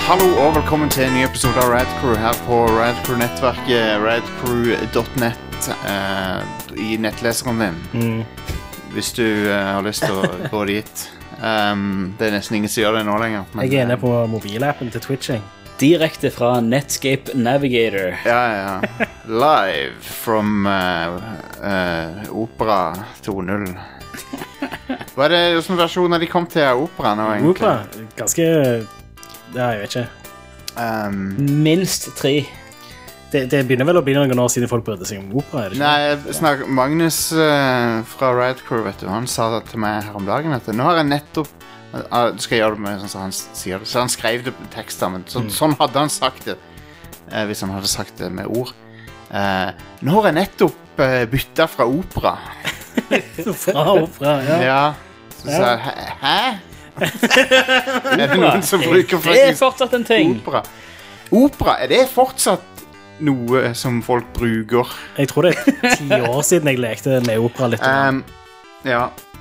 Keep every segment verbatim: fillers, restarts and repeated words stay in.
Hallo og velkommen til en ny episode av Radcrew her på Radcrew-nettverket, radcrew dot net, uh, i nettleseren din, mm. hvis du uh, har lyst til å gå dit. Um, det er nesten ingen som gjør det nå lenger. Men, jeg er inne på mobilappen til Twitching. Direkte fra Netscape Navigator. Ja, ja. Live from uh, uh, Opera to null. Hva er det, hvilken versjon har de kommet til av Opera nå egentlig? Opera? Ganske... Ja, jeg vet ikke. Um, Minst tre. Det, det begynner vel å bli noen år siden folk brydde seg om opera, er det ikke? Nei, snak, Magnus uh, fra Radcrew, vet du, han sa det til meg her om dagen, at nå har jeg nettopp, uh, du skal gjøre det med sånn som han sier det, så han skrev det på tekster, men så, mm. sånn hadde han sagt det, uh, hvis han hadde sagt det med ord. Uh, nå har jeg nettopp uh, byttet fra opera. Fra opera, ja. Ja, så sa jeg, hæ? hæ? Er det noen som bruker det er fortsatt en ting opera? Opera, er det fortsatt noe som folk bruker? Jeg tror det er ti år siden jeg lekte med opera litt um, Ja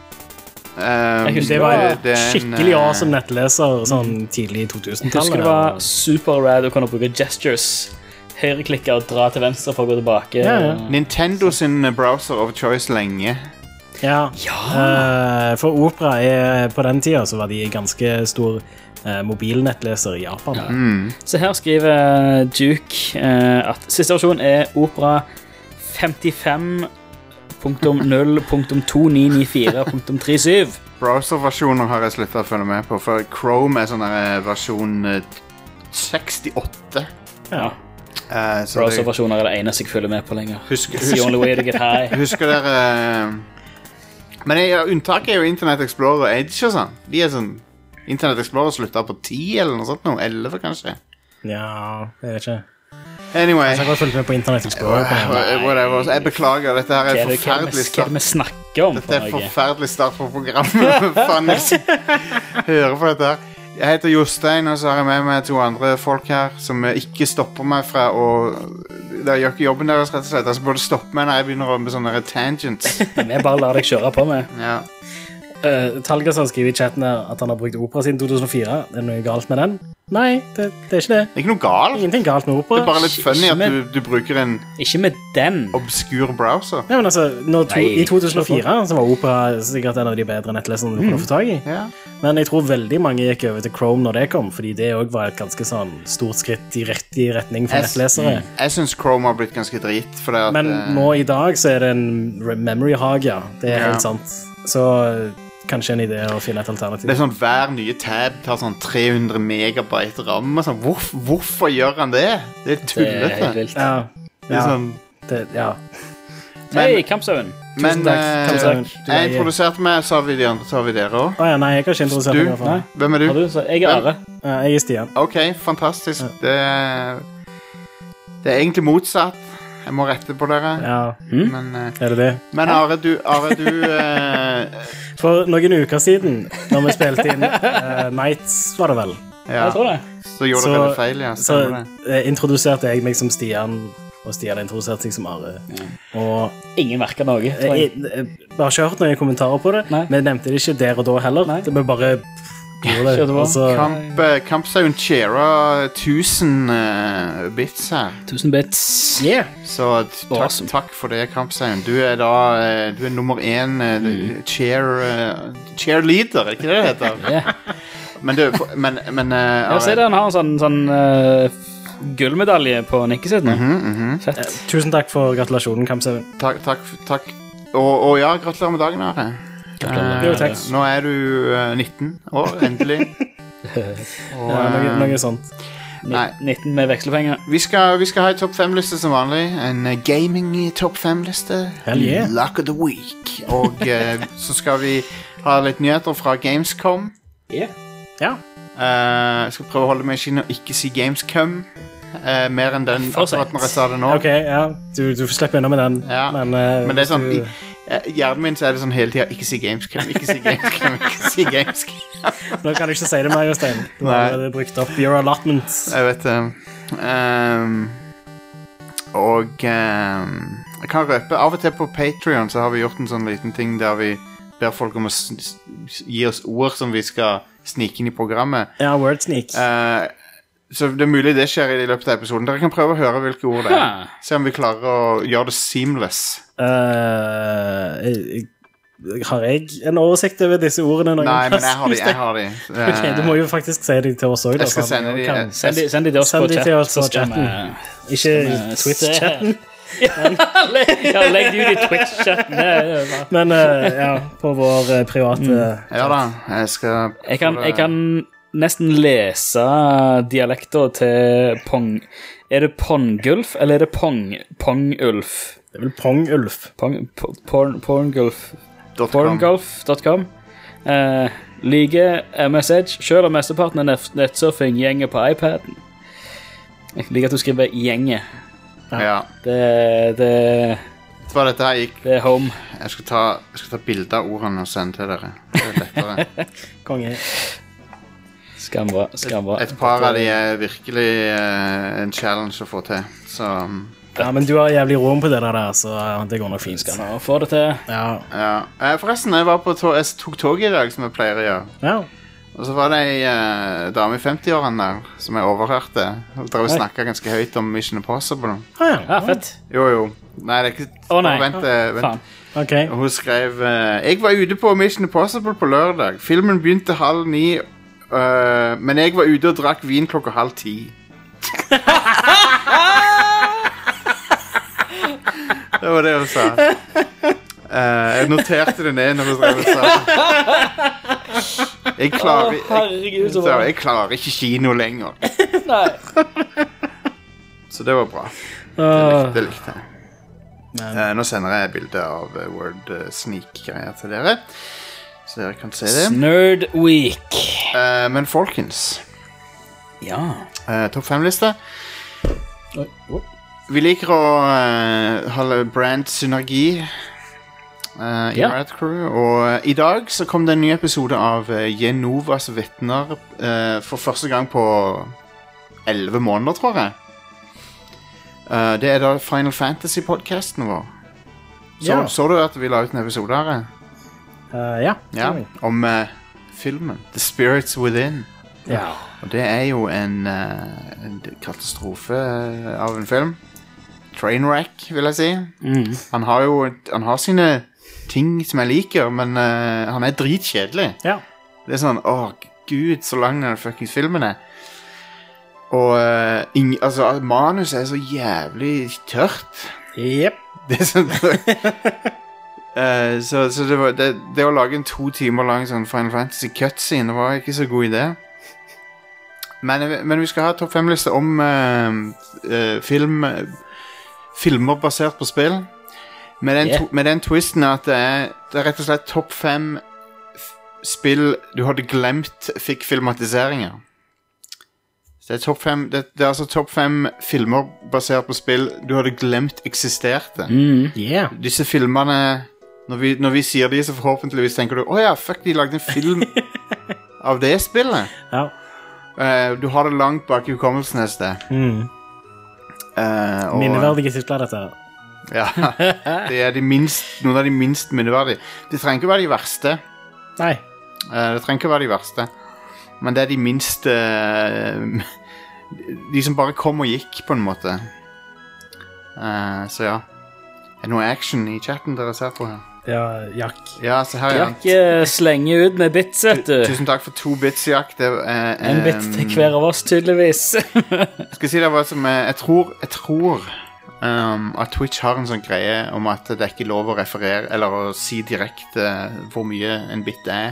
um, Det var det en, skikkelig awesome nettleser sånn tidlig i to tusen-tallet. Jeg husker det var super rad å kunne bruke gestures, høyreklikker og dra til venstre for å gå tilbake. Ja, ja. Nintendo sin browser of choice lenge. Ja, ja. Uh, for Opera er, på den tiden så var de ganske stor uh, mobilnettleser i Japan. Ja. Mm. Så her skriver Duke uh, at siste versjon er Opera femtifem punktum null punktum to ni ni fire punktum tre syv. Browser-versjoner har jeg sluttet å følge med på, for Chrome er sånn versjon uh, sekstiåtte. Ja. Uh, Browser-versjoner er det eneste jeg følger med på lenger. Husk, It's the only way to get high. Husker dere... Uh, Men jeg, unntaket er jo Internet Explorer og Edge og sånn. De er sånn... Internet Explorer sluttet på ti eller noe sånt nå. elleve kanskje. Ja, jeg vet ikke. Anyway. Jeg har godt fulgt med på Internet Explorer. Uh, whatever. Jeg beklager, dette her er Hva forferdelig start. Hva er det vi snakker om? Dette er forferdelig start på programmet. Faen, jeg hører på dette her. Jeg heter Jostein, og så har jeg med meg to andre folk her som ikke stopper meg fra å... Det gjør ikke jobben deres, rett og slett. Altså, burde stoppe meg når jeg begynner med sånne tangents. Jeg bare lar deg kjøre på med. Ja. Uh, Talgason skriver i chatten her at han har brukt opera siden to tusen og fire. Er det noe galt med den? Nei, det, det er ikke det. Det er ikke noe galt. Ingenting galt med opera. Det er bare litt funny at du, du bruker en... Ikke med den. Obskur browser. Nei, men altså, to, i to tusen og fire så var opera sikkert en av de bedre nettleserne du kunne få tag i. Ja. Men jeg tror veldig mange gikk over til Chrome når det kom, fordi det også var et ganske sånn stort skritt i riktig retning for jeg, nettlesere. Mm. Jeg synes Chrome har blitt ganske drit. For det at, men nå i dag så er det en memory hog, ja. Det er ja. helt sant. Så... kanskje en idé å finne et alternativ. Det er sånn, hver nye tab tar sånn tre hundre megabyte ram og sånn. Hvor, hvorfor gjør han det? Det er tullete. Det er helt vilt. Ja. Det er sånn... Det, ja. Hei, Kampsauen. Men uh, jeg introduserte meg, så har vi de andre, så har vi dere også. Åja, nei, jeg har ikke introdusert meg. Du? Nei. Hvem er du? du jeg er Are. Uh, jeg er Stian. Ok, fantastisk. Ja. Det, det er egentlig motsatt. Jeg må rette på dere. Ja. Mm? Men, uh, er det det? Men Are, du... Are, du uh, For noen uker siden, når vi spilte inn uh, Nights, var det vel? Ja. Jeg tror det. Så gjorde dere det feil, ja. Så uh, introduserte jeg meg som Stian, og Stian introduserte seg som Are. Ja. Og ingen merket noe, tror jeg. Jeg, jeg, jeg har ikke hørt noen kommentarer på det, Nei. men jeg nevnte det ikke der og da heller. Nei. Det var bare... Det. Altså, Kamp, Kampsauen cheera tusen uh, bits her. Tusen bits. Yeah. Så takk, awesome. takk for det, Kampsauen. Du er da uh, du er nummer én uh, mm. cheer, uh, cheerleader, er ikke det det heter? Yeah. Men du, men, men uh, Jeg ser det, han har en sånn, sånn uh, gullmedalje på nikket sitt nå. Mm -hmm, mm -hmm. Fett. Uh, tusen takk for gratulasjonen, Kampsauen. Takk, takk, takk. Og, og ja, gratulerer med dagen, Are. Uh, jo, takk. Nå er du uh, nitten år, endelig. Og, ja, noe, noe sånt. Nei. nitten med vekslepenger. Vi skal, vi skal ha en topp fem-liste som vanlig. En uh, gaming topp fem-liste. Hell yeah. Luck of the week. Og uh, så skal vi ha litt nyheter fra Gamescom. Yeah. Ja. Uh, jeg skal prøve å holde meg i skinnet og ikke si Gamescom. Uh, mer enn den akkurat når jeg sa det nå. Ok, ja. Du, du får slippe unna med den. Ja. Men, uh, Men det er sånn... du... Hjernen min så er det sånn hele tiden. Ikke si Gamescom, ikke si Gamescom, ikke si Gamescom. Nå kan du ikke si det mer, Jostein. Du har allerede brukt opp your allotment. Jeg vet det. Um, og um, jeg kan røpe, av og til på Patreon så har vi gjort en sånn liten ting der vi ber folk om å gi oss ord som vi skal snike inn i programmet. Ja, word sneak. Uh, så det er mulig det skjer i løpet av episoden. Dere kan prøve å høre hvilke ord det er. Ha. Se om vi klarer å gjøre det seamless. Uh, jeg, har jeg en oversikt over disse ordene? Når Nei, jeg men jeg har de. Jeg har de. Ok, du må jo faktisk si de til oss også. Jeg skal sende de. Kan... Send de, send de til oss Send på de chat. til oss på så skal chatten. vi- Ikke Twitch-chatten. Ja, legg det ut i Twitch-chatten. Det er jo bra. Men uh, ja, på vår uh, private Ja da, jeg skal Jeg kan, jeg kan nesten lese dialekter til Pong. Er det Pongulf, eller er det Pong, Pongulf? Det er vel Pong-Ulf. Pong, po- porn, Porngulf. dot com. Porngulf dot com. Uh, liker M S Edge, selv om mesteparten av nett- nettsurfing gjenger på iPaden. Jeg liker at du skriver gjenge. Ja. Det, det, Det var dette her gikk. det er home. Jeg skal ta, jeg skal ta bilder av ordene og sende til dere. Det er lettere. Konge. Skambra, skambra. Et par av de er virkelig uh, en challenge å få til. Så um, Ja, men du har jævlig rom på det der, så uh, det går nok fint. Skal nå få det til. Ja. ja. Eh, Forresten, jeg var på tog, jeg tok tog i dag, som jeg pleier å gjøre. Ja. Og så var det ei uh, dame i femti-årene der som jeg overhørte. Hun drev og Oi. snakket ganske høyt om Mission Impossible. Ah, ja. Ja, fett. Jo, jo. Nei, det er ikke... Å nei, Vent, eh, vent. faen. Ok. Og hun skrev eh, Jeg var ute på Mission Impossible på lørdag. Filmen begynte halv ni, eh, men jeg var ute og drakk vin klokka halv ti. Det var det hun sa. Eh, jeg noterte det ned når hun drev og sa. Jeg klarer, Å, herregud, så jeg, bra. jeg klarer ikke kino lenger. Nei. Så det var bra. Uh, Det likte jeg. men, Eh, nå sender jeg bilde av eh, Word eh, Sneak-greier til dere, så dere kan se det. Nerd Week. Eh, men folkens, Ja. eh, topp fem-liste. Oi, oi. Vi liker å eh, ha brand-synergi eh, i Ja. Rad Crew, og eh, i dag så kom det en ny episode av uh, Genovas Vittner eh, for første gang på elleve måneder, tror jeg. Eh, det er da Final Fantasy-podcasten vår. Så, Ja. så du at vi la ut en episode her? eh? uh, ja. Ja, sorry. om eh, filmen The Spirits Within. Ja. Og det er jo en, eh, en katastrofe eh, av en film. Trainwreck, vil jeg si. Mm. Han har jo han har sine ting som jeg liker, men eh, han er dritkjedelig. Ja. Det er sånn, åh gud, så lang den fucking filmen er. Og eh, ing, altså, manus er så jævlig tørt. Jep. Det er sånn Eh, så, så det, var, det, det å lage en to timer lang sånn Final Fantasy cutscene var ikke så god idé. Men, men vi skal ha topp fem-liste om eh, eh, film filmer basert på spill. Med den, Yeah. to, med den twisten at det er, det er rett og slett topp fem f- spill du hadde glemt fikk filmatiseringer. Så det er topp fem det, det er altså topp fem filmer basert på spill du hadde glemt eksisterte. Mm. Yeah. Disse filmene når vi, når vi sier de, så forhåpentligvis tenker du Å ja, fuck, de lagde en film av det spillet. Ja. Eh, du har det langt bak i hukommelsen et sted. Mm. Eh, og- Minneverdige titler, dette her. Ja, det er de minst, noen av de minst minneverdige. De trenger ikke være de verste. Nei. Eh, det trenger ikke være de verste. Men det er de minst eh, de som bare kom og gikk, på en måte. Eh, så ja. Er det noe action i chatten dere ser på her? Ja, Jack. Ja, se her, ja. Jack eh, slenger ut med bits, vet du. Tusen takk for to bits, Jack. Det er, En bit til ehm, hver av oss, tydeligvis. Skal jeg si deg hva som er Jeg tror, jeg tror um, at Twitch har en sånn greie om at det er ikke lov å referere eller å si direkte hvor mye en bit er.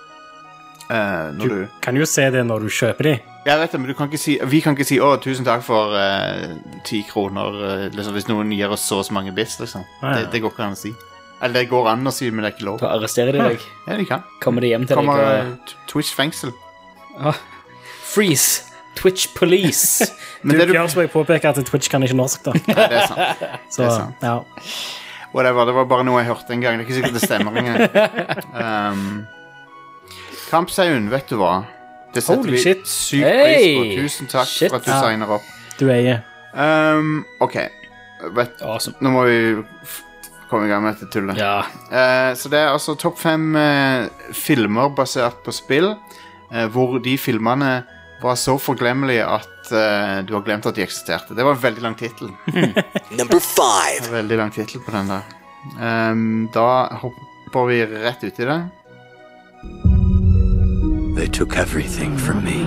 Uh, når Du du, kan jo se det når du kjøper de. Jeg vet det, men du kan ikke si vi kan ikke si 'Å, tusen takk for eh, ti kroner', eh, liksom, hvis noen gir oss så og så mange bits. Liksom. Ah, ja. det, det går ikke an å si. Eller det går an å si, men det er ikke lov. Da arresterer de deg. Ja, de kan. Kommer de hjem til Kommer deg eh, og Twitch-fengsel. ah. Freeze! Twitch Police! Men Du, det du Bjørn, må jeg påpeke at Twitch kan ikke norsk, da. Nei, det er sant. Så, Det er sant. ja. Whatever, det var bare noe jeg hørte en gang. Det er ikke sikkert det stemmer engang. Um, Kampsaun, vet du hva? Det setter Holy vi shit. sykt Hey! pris på. Tusen takk Shit. for at du Ja. signer opp. Du eier. Um, ok, vet, Awesome. nå må vi f- komme i gang med dette tullet. Ja. Eh, så det er altså topp fem eh, filmer basert på spill, eh, hvor de filmene var så forglemmelig at uh, du har glemt at de eksisterte. Det var en veldig lang titel. Number five. En veldig lang titel på den der. Um, da hopper vi rett ut i det. They took everything from me.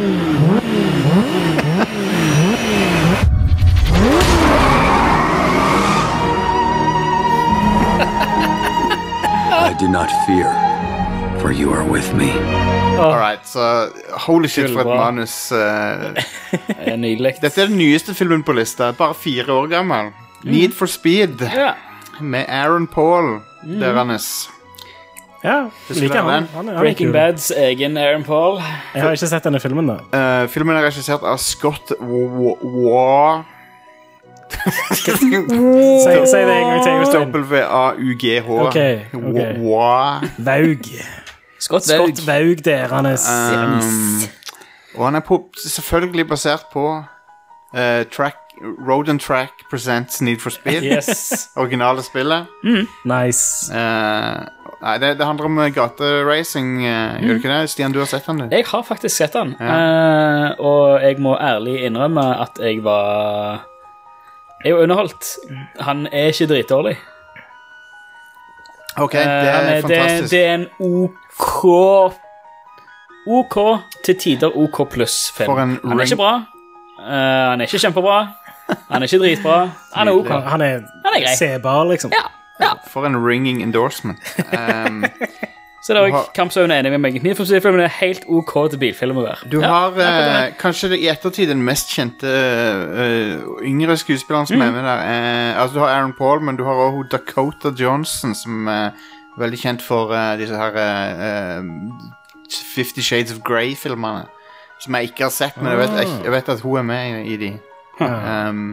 I do not fear, for you are with me. Alright, så holy shit for et manus. Uh, Det er nydelig. dette er den nyeste filmen på lista, bare fire år gammel. Need for Speed, Ja. med Aaron Paul, der han er. Ja, Husker liker du han. den? han, er- han er Breaking kul. Bads egen Aaron Paul. Jeg har ikke sett denne filmen da. Uh, filmen er regissert av Scott Waugh. Si, si det en gang til, Jostein. W-A-U-G-H. Ok, ok. Waugh. Vaug. Scott Vaug. Scott Vaug, det er han er. Um, og han er på, selvfølgelig basert på uh, track, Road and Track Presents Need for Speed. Yes. Originale spillet. Nice. Uh, nei, det, det handler om gateracing, uh, gjør det ikke det? Stian, du har sett den, du? Jeg har faktisk sett den, eh, og jeg må ærlig innrømme at jeg var Jeg var underholdt. Han er ikke dritdårlig. Ok, det Eh, er han er- fantastisk. Det, det er en OK OK til tider OK pluss-film. For en Han er ring- ikke bra. Eh, han er ikke kjempebra. Han er ikke dritbra. Han er OK. Han, han er, Han er grei. sebar, liksom. Ja, ja. For en ringing endorsement. Um, Så det er Du har- også Kampsauen er enig med meg. Need for Speed-filmen er helt OK til bilfilm å være. du Ja, har akkurat det. uh, kanskje det i ettertid den mest kjente uh, yngre skuespilleren som er med der. Uh, altså, du har Aaron Paul, men du har også Dakota Johnson, som er veldig kjent for uh, disse her uh, Fifty Shades of Grey-filmene. Som jeg ikke har sett, men jeg vet, jeg, jeg vet at hun er med i, i de. Um,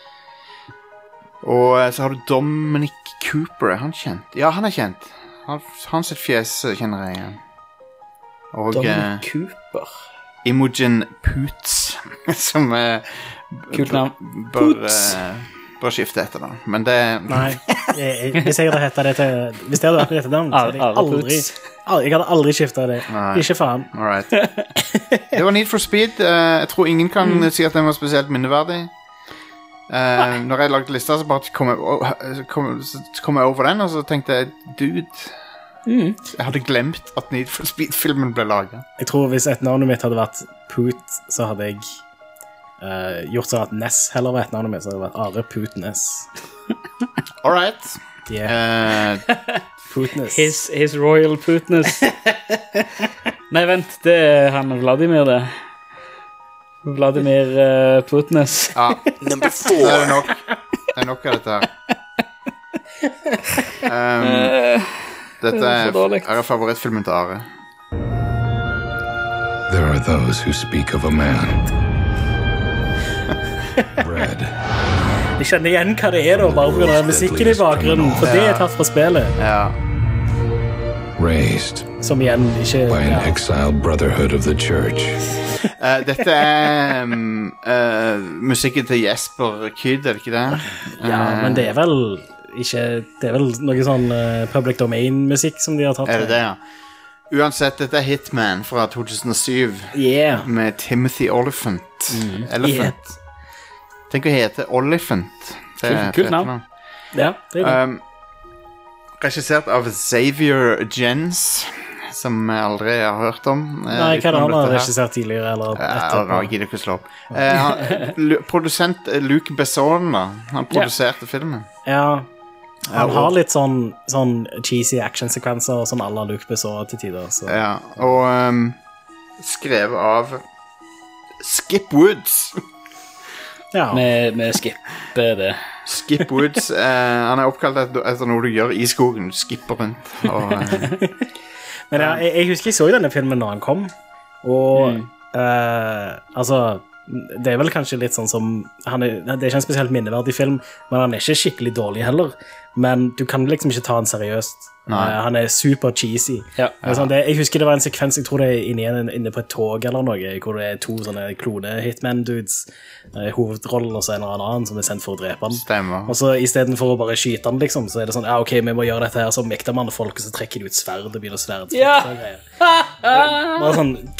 og uh, så har du Dominic Cooper. Er han kjent? Ja, han er kjent. Han, hans sitt fjes kjenner jeg igjen. Og uh, Dominic Cooper. Imogen Poots, som uh, Kult navn. bør, Poots. uh, bør skifte etter da. Men det Nei, jeg, jeg, hvis jeg hadde rettet det til Hvis jeg hadde vært rett navn, så hadde jeg Are aldri Poots. al- Jeg hadde aldri skiftet det. Nei. Ikke faen. All right. Det var Need for Speed. Uh, jeg tror ingen kan Mm. si at den var spesielt minneverdig. Uh, når jeg lagde lista, så bare kom jeg, o- kom, så kom jeg over den, og så tenkte jeg, dude, Mm. jeg hadde glemt at Need for Speed-filmen ble laget. Jeg tror hvis etternavnet mitt hadde vært Poot, så hadde jeg eh, gjort sånn at Ness heller var etternavnet mitt, så hadde det vært Are Pootness. All right. Yeah, Uh, Pootness. His, his Royal Putness. Nei, vent. Det er han Vladimir, det. Vladimir uh, Putness. ja, Number det er four. det nok. Det er nok av dette her. Um, dette Det er er, så dårlig. er favorittfilmen til Are. There are those who speak of a man bred, Jeg kjenner igjen hva det er da, bare på grunn av musikken i bakgrunnen, for det er tatt fra spillet, Ja. raised som igjen ikke by an ja. exiled brotherhood of the church. Eh, dette er um, eh, musikken til Jesper Kyd, er det ikke det? Ja, men det er vel ikke Det er vel noe sånn eh, public domain-musikk som de har tatt. Er det det, ja? Uansett, dette er Hitman fra to tusen og syv Yeah. med Timothy Olyphant. Elephant. Tenk å hete Olyphant. Det er Kult- kult fett navn. Ja, det er det. Um, regissert av Xavier Jens, som jeg aldri har hørt om. eh, Nei, hva er det utenom han har dette her. regissert tidligere, eller Ja, etterpå? jeg gidder ikke å slå opp. Eh, han, lu- produsent eh, Luc Besson, da. Han produserte filmen. Ja, han Ja, har og- litt sånn, sånn cheesy actionsekvenser som alle Luke Besson til tider. Så. Ja, og um, skrevet av Skip Woods. Ja. Vi, vi skipper det. Skip Woods, eh, han er oppkalt etter, etter noe du gjør i skogen. Du skipper rundt. Og, eh, Men ja, jeg, jeg husker jeg så denne filmen når han kom, og Mm. eh, altså, det er vel kanskje litt sånn som han er, det er ikke en spesielt minneverdig film, men han er ikke skikkelig dårlig heller, men du kan liksom ikke ta han seriøst. Nei. Eh, han er super cheesy. Ja. Det er sånn, det, jeg husker det var en sekvens, jeg tror det er inne, inne på et tog eller noe, hvor det er to sånne klone-hitman-dudes, eh, hovedrollen og så en eller annen som er sendt for å drepe han. stemmer. Og så i stedet for å bare skyte han, liksom, så er det sånn, ja, ok, vi må gjøre dette her som ektemann folk, og så trekker de ut sverd og begynner sverd. Ja. Bare sånn, g-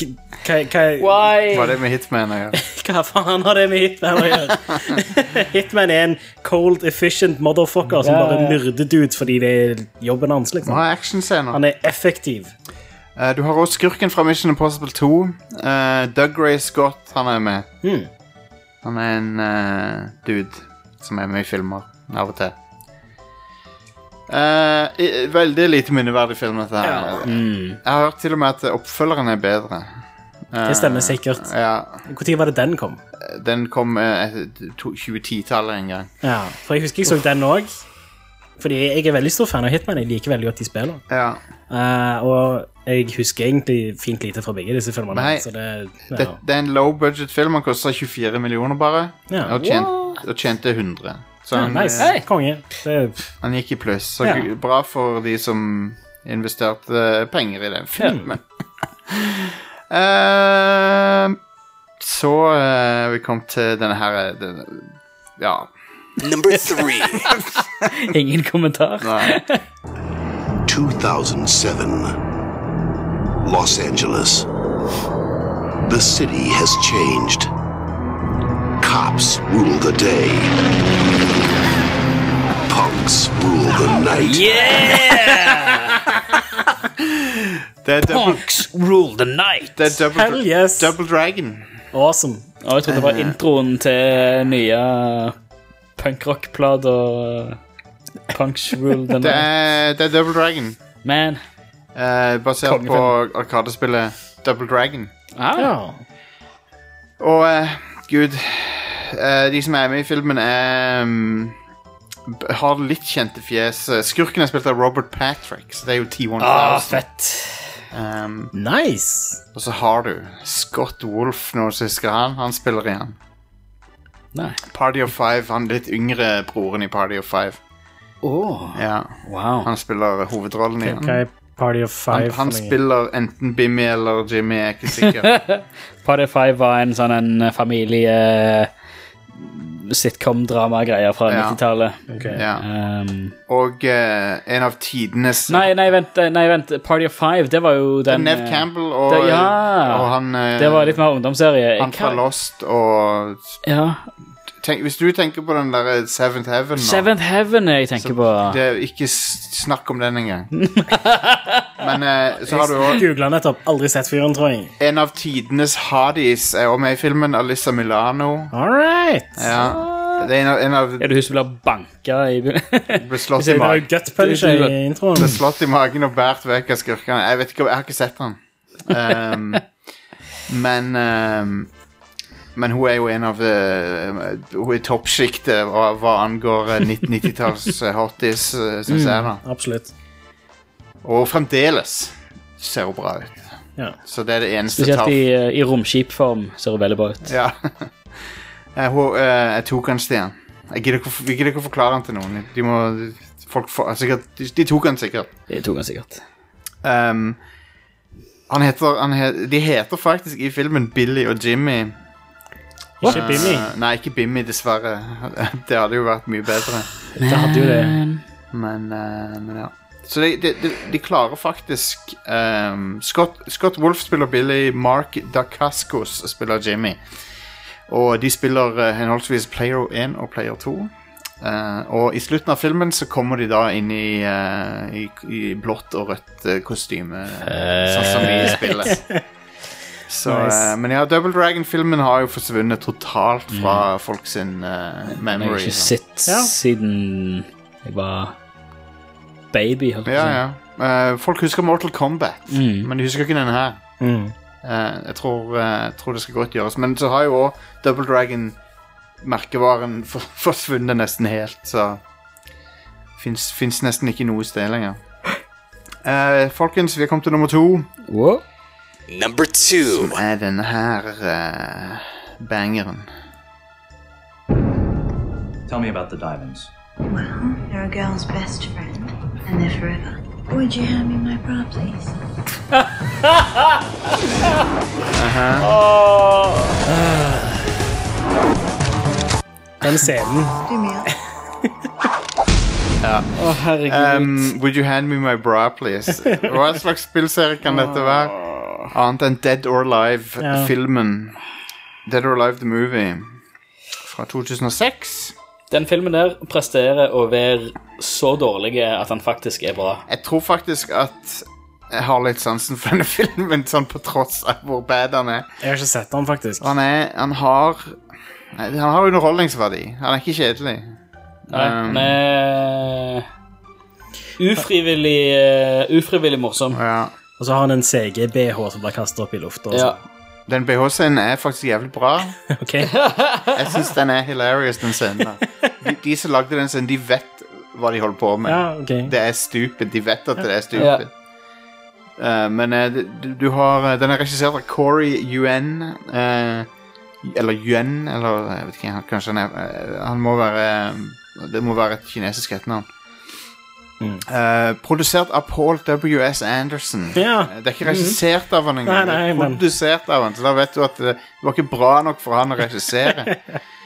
Hva, hva, Why? Hva er det med Hitman å gjøre? hva faen har det med Hitman å gjøre? Hitman er en cold, efficient motherfucker som Ja, bare ja. myrder dudes fordi det er jobben hans, Må liksom. ha actionscener. Han er effektiv. Uh, du har også skurken fra Mission Impossible to. Uh, Doug Ray Scott, han er med. Hmm. Han er en uh, dude som er med i filmer av og til. Uh, i- veldig lite minneverdig film, dette her. Ja. Mm. Jeg har hørt til og med at oppfølgeren er bedre. Uh, Det stemmer sikkert. Ja, Når var det den kom? den kom uh, tjue ti-tallet en gang. Ja, for jeg husker jeg så den også. Fordi jeg er veldig stor fan av Hitman. Jeg liker veldig godt de spiller. Ja. Uh, og jeg husker egentlig fint lite fra begge disse filmerne. Nei, så det, ja. Det, det er en low budget film. Han koster tjuefire millioner bare. Ja. Og, tjent, og tjente hundre. Så Ja, han, nice. eh, Konge. Det, han gikk i pluss. Så Ja. gu- bra for de som investerte penger i den filmen. Eh, så uh, vi kom til denne her eh, den, Ja. Number three. Ingen kommentar. Nei. two thousand seven, Los Angeles. The city has changed. Cops rule the day. Punks rule the night. Det er double, Punks rule the night. det er double, Hell yes. double Dragon. awesome. Og jeg trodde det var introen til nye punkrock-plater. Punks rule the Det night. er, det er Double Dragon. Man. eh, basert Kongefilm. på arkadespillet Double Dragon. Ah. Ja. Og eh, gud eh, de som er med i filmen er um, b- har litt kjente fjes. Skurken er spilt av Robert Patrick, så det er jo T one Ah, thousand. fett. um, Nice. Og så har du Scott Wolf, når du husker han. Han spiller igjen. Nei. Party of Five, han litt yngre broren i Party of Five. Åh, Ja, wow. han spiller hovedrollen Hva igjen. er Party of Five? Han, han for noe? spiller enten Bimmy eller Jimmy, jeg er ikke sikker. Party Five var en sånn en familie sitcom-drama-greier fra Ja. nittitallet. Ok. Ja. Um, Og eh, en av tidenes nei, nei, vent, nei, vent. Party of Five, det var jo Det er den Nev eh, Campbell og, det- ja. og han eh, Det var litt mer ungdomsserie. Han fra Hva- Lost og Ja. tenk, Hvis du tenker på den der Seventh Heaven nå, Seventh Heaven jeg tenker på. det er ikke s- snakk om den engang. Men eh, så har du også Googlet nettopp. Aldri sett fyren, tror jeg. en av tidenes hardis er også med i filmen, Alyssa Milano. All right. Ja. Det er en av, en av Er det hun som blir banka i begynnelsen? ble slått i Det var magen. jo gut punch i introen. Ble slått i magen og bært vekk av skurkene. Jeg vet ikke, jeg har ikke sett den. Um, men um, Men hun er jo en av uh, Hun er i toppsjiktet hva, hva angår uh, nittitalls uh, hotties, uh, syns jeg, da. Absolutt. Og fremdeles ser hun bra ut. Ja. Så det er det eneste Spesielt tall. i, eh, i romskipform ser hun veldig bra ut. Ja. Eh, hun, uh, jeg tok han, Stian. Jeg gidder ikke, å- vi gidder ikke å forklare han til noen. De må folk får, sikkert, de, de tok han sikkert. Det tok han sikkert. Um, han heter, han he, de heter faktisk i filmen Billy og Jimmy. Ikke Eh, Bimmy. Nei, ikke Bimmy, dessverre. Det hadde jo vært mye bedre. Det hadde jo det. Men, eh, men ja. Så de, de, de, de klarer faktisk um, Scott, Scott Wolf spiller Billy, Mark Dacascos spiller Jimmy. Og de spiller uh, henholdsvis Player one og Player two. Uh, og i slutten av filmen så kommer de da inn i, uh, i, i blått og rødt uh, kostyme, uh, sånn som i spillet. Så, Nice. uh, men ja, Double Dragon-filmen har jo forsvunnet totalt fra folk sin uh, Jeg har memory. ikke da. sett Ja. siden jeg var baby. Holdt jeg på å Ja, si. ja. Uh, folk husker Mortal Kombat, Mm. men de husker ikke denne her. Mm. Uh, jeg, tror, uh, jeg tror det skal godt gjøres. Men så har jo også Double Dragon merkevaren for, forsvunnet nesten helt, så fins, fins nesten ikke noe sted lenger. Uh, folkens, vi har kommet til nummer to. Wow. Number two. Som er denne her uh, bangeren. Tell me about the diamonds. Well, they're a girl's best friend, and they're forever. Would you hand me my bra, please? Den scenen. Do me up. Å, herregud. Um, would you hand me my bra, please? Hva slags spillserie kan dette være? annet enn Dead or Alive-filmen. Ja. Dead or Alive the Movie fra to tusen og seks. Den filmen der presterer å være så dårlig at han faktisk er bra. Jeg tror faktisk at jeg har litt sansen for denne filmen, sånn på tross av hvor bad han er. Jeg har ikke sett den, faktisk. Han, er, han har Han har underholdningsverdi. Han er ikke kjedelig. Nei, um, han er ufrivillig, uh, ufrivillig morsom. Ja. Og så har han en C G-B H som blir kastet opp i lufta. Ja. Den B H-scenen er faktisk jævlig bra. Ok. Jeg synes den er hilarious, den scenen. De, de som lagde den scenen, de vet hva de holder på med. Ja, okay. Det er stupid. De vet at det er stupid. Ja. Uh, men uh, du, du har den er regissert av Corey Yuen. Uh, eller Yuen, eller jeg vet ikke, kanskje han er uh, Han må være uh, det må være et kinesisk etternavn. Mm. Uh, produsert av Paul W S Anderson. Ja. Det er ikke regissert av han engang. Nei, nei, det er produsert av han. Så da vet du at det, det var ikke bra nok for han å regissere.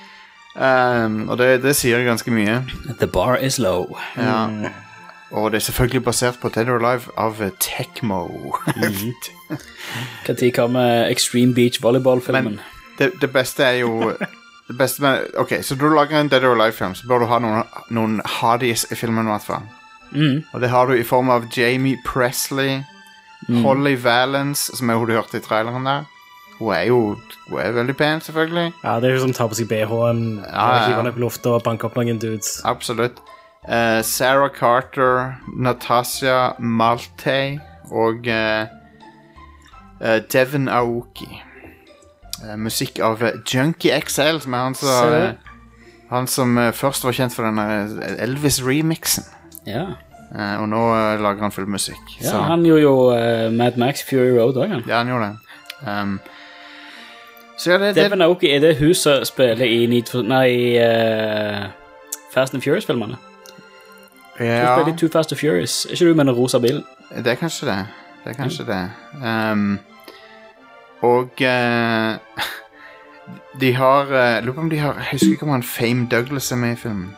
um, Og det, det sier ganske mye. The bar is low. Ja. Og det er selvfølgelig basert på Dead or Alive av Tecmo. Mm. Hva tid kommer Extreme Beach Volleyball-filmen? Men det, det beste er jo det beste med, ok, så du lager en Dead or Alive-film, så bør du ha noen, noen Hardys i filmen i hvert fall. Mm. Og det har du i form av Jamie Presley, mm. Holly Valance, som er hun du hørte i traileren der. Hun er jo hun er veldig pen, selvfølgelig. Ja, det er jo som tar på seg B H-en, ja, ja. hiver ned på lufta og banker opp noen dudes. Absolutt. uh, Sarah Carter, Natasha Malte og uh, uh, Devin Aoki. uh, Musikk av Junkie X L, som er han som, uh, han som uh, først var kjent for denne Elvis-remixen. Ja. Uh, og nå uh, lager han full musikk. Ja, så. han gjorde jo uh, Mad Max Fury Road også, han. Ja, han gjorde det. Um, så ja, det, det Devin Aoki, er det hun som spiller i Need for, nei, uh, Fast and Furious-filmene? Ja. Hun spiller i Too Fast and Furious. Er ikke du med den rosa bilen? Det er kanskje det. Det er kanskje mm. det. Um, og uh, de har uh, lurer på om de har, jeg husker ikke om han Fame Douglas er med i filmen.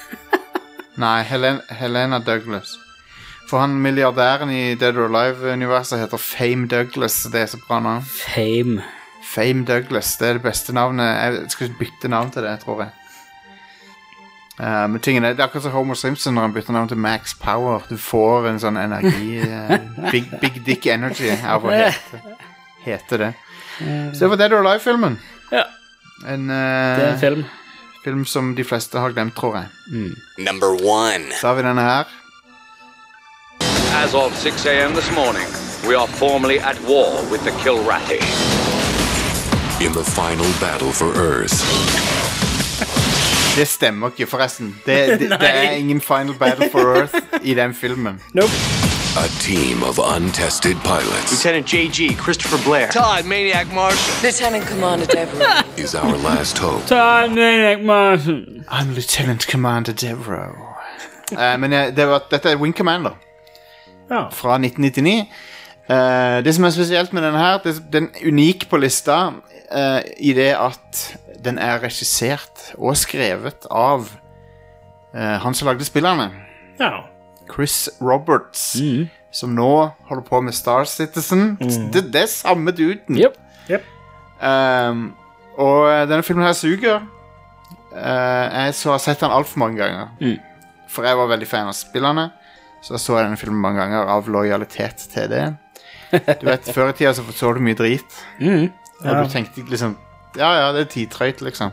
Nei, Helen, Helena Douglas. For han milliardæren i Dead or Alive-universet heter Fame Douglas. Det er så bra navn. Fame. Fame Douglas, det er det beste navnet. Jeg skal bytte navn til det, tror jeg. Uh, men tingen er, det er akkurat som Homer Simpson når han bytter navn til Max Power. Du får en sånn energi, uh, big, big Dick Energy av å hete, hete det. Så det var Dead or Alive-filmen. Ja. En, uh, det er en film. Film som de fleste har glemt, tror jeg. Mm. Number one. Så har vi denne her. As of six a.m. this morning, we are formally at war with the Kilrathi. In the final battle for Earth. Det stemmer ikke, forresten. Det, det, det er ingen final battle for Earth i den filmen. Nope. A team of untested pilots. Lieutenant J G, Christopher Blair. Todd, Maniac Marshall. Lieutenant Commander Devereaux. Is our last hope. Todd, Maniac Marshall. I'm Lieutenant Commander Devereaux. uh, men uh, det var, dette er Wing Commander. Ja. Fra nitten nittini. Uh, det som er spesielt med denne her, det, den er unik på lista uh, i det at den er regissert og skrevet av uh, han som lagde spillerne. Ja. Chris Roberts, mm. som nå holder på med Star Citizen. Mm. Det, det er samme duden. Yep. Yep. Um, og denne filmen her suger. Uh, jeg så har sett den alt for mange ganger. Mm. For jeg var veldig fan av spillerne. Så så jeg denne filmen mange ganger av lojalitet til det. Du vet, før i tida så så du mye drit. Mm. Og ja. Du tenkte liksom, ja, ja, det er tidtrøyt, liksom.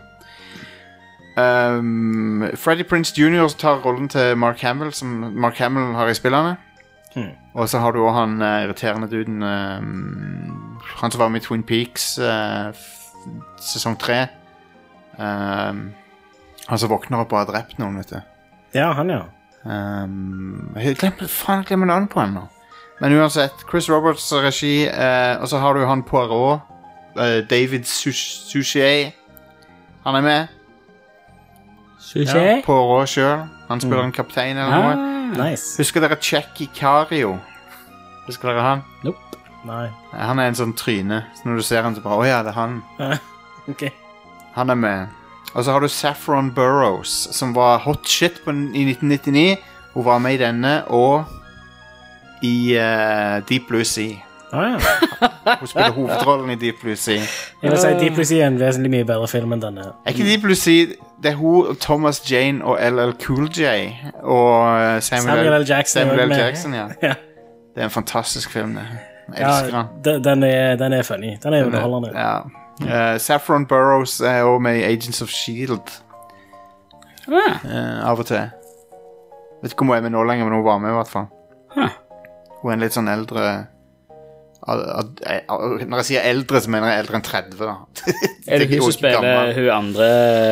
Um, Freddie Prinze junior tar rollen til Mark Hamill, som Mark Hamill har i spillerne. Mm. Og så har du også han uh, irriterende duden, um, han som var med i Twin Peaks, uh, sesong tre. Um, han som våkner opp og har drept noen, vet du. Ja, han, ja. Um, jeg glemmer, faen, jeg glemmer navnet på han nå. Men uansett, Chris Roberts regi, uh, og så har du han Poirot, uh, David Suchet. Han er med. Suchet? Ja, Poirot selv. Han spiller mm. en kaptein eller noe. Ah, nice. Husker dere Checky Cario? Husker dere han? Nope. Nei. Han er en sånn tryne. Så når du ser han så bare, åja, det er han. Ok. Han er med. Og så har du Saffron Burrows, som var hot shit på, i nitten nittini. Hun var med i denne, og i uh, Deep Blue Sea. Ah, ja. Hun spiller hovedrollen i Deep Blue Sea. Jeg vil si Deep Blue Sea er en vesentlig mye bedre film enn denne. Er ikke Deep Blue Sea, det er hun, Thomas Jane og L L Cool J og Samuel, Samuel L. Jackson, Samuel L. med. Jackson ja. Ja. Det er en fantastisk film det. Jeg elsker Ja, den. de- den er, den er funny. Den er underholdende. Ja. Uh, Saffron Burrows er også med i Agents of Shield uh, av og til. Vet ikke om hun er med nå lenger, men hun var med i hvert fall. Huh. Hun er en litt sånn eldre ad, ad, ad, Når jeg sier eldre, så mener jeg eldre enn tretti da. Er det hun som spiller hun andre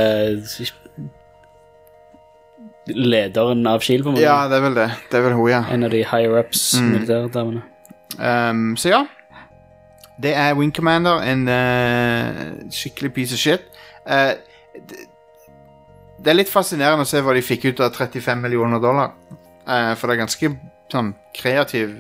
lederen av Shield på en måte? Ja, det er vel det. Det er vel hun, ja. En av de higher-ups Mm. militærdamene. Um, så ja. Det er Wing Commander, en uh, skikkelig piece of shit. Uh, det, det er litt fascinerende å se hva de fikk ut av trettifem millioner dollar. Uh, for det er ganske sånn kreativ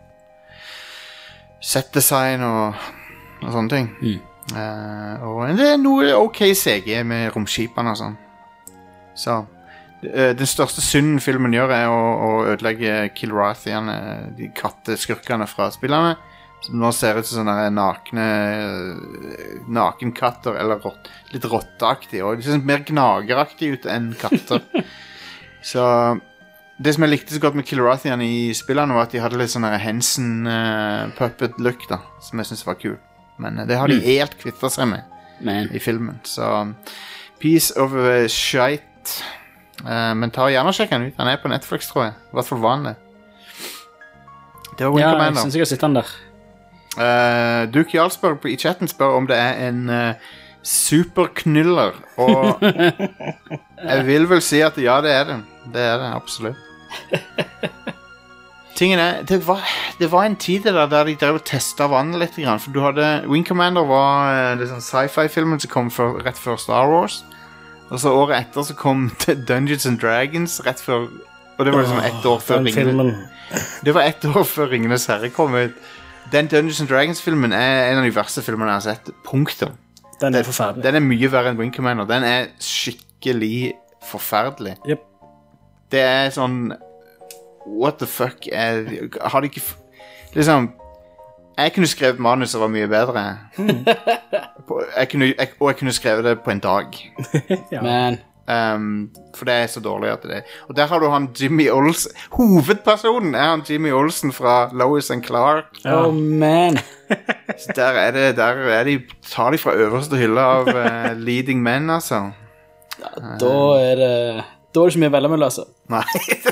set-design og, og sånne ting. Mm. Uh, og det er noe ok C G med romskipene og sånn. Så uh, den største synden filmen gjør er å, å ødelegge Kilrathian, de katteskurkene fra spillerne. Som nå ser ut som sånne nakne nakenkatter, eller rott, litt rotteaktig, og de ser mer gnageraktig ut enn katter. Så det som jeg likte så godt med Kilrathian i spillene var at de hadde litt sånn Henson uh, puppet look da, som jeg synes var kul. Men uh, det har de Mm. helt kvittet seg med Man. i filmen. Så piece of uh, shite. Uh, men ta gjerne og sjekk den ut. Den er på Netflix, tror jeg. I hvert fall var den det. Det var Wing Ja, jeg Commander. synes jeg har sett den der. Uh, Duke Jarlsberg på- i chatten spør om det er en uh, superknyller. Og jeg vil vel si at ja, det er det. Det er det, absolutt. Tingen er, det var, det var en tid der, der de drev og testet vannet litt grann, for du hadde, Wing Commander var uh, det sånn sci-fi-filmen som kom for, rett før Star Wars, og så året etter så kom Dungeons and Dragons rett før, og det var liksom ett år før Den Ringene, filmen. det var ett år før Ringenes Herre kom ut. Den Dungeons and Dragons-filmen er en av de verste filmene jeg har sett, punktum. Den er forferdelig. Den er mye verre enn Wing Commander. Den er skikkelig forferdelig. Yep. Det er sånn what the fuck er, har de ikke f- liksom jeg kunne skrevet manus som var mye bedre. På, jeg kunne, jeg, og jeg kunne skrevet det på en dag. Ja. Men Um, for det er så dårlig at det er. Og der har du han Jimmy Olsen. Hovedpersonen er han Jimmy Olsen fra Lois and Clark. Oh man. Så der er det, der er de, tar de fra øverste hylle av uh, leading men, altså. Da er det Da er det ikke mye veldig med altså. Nei.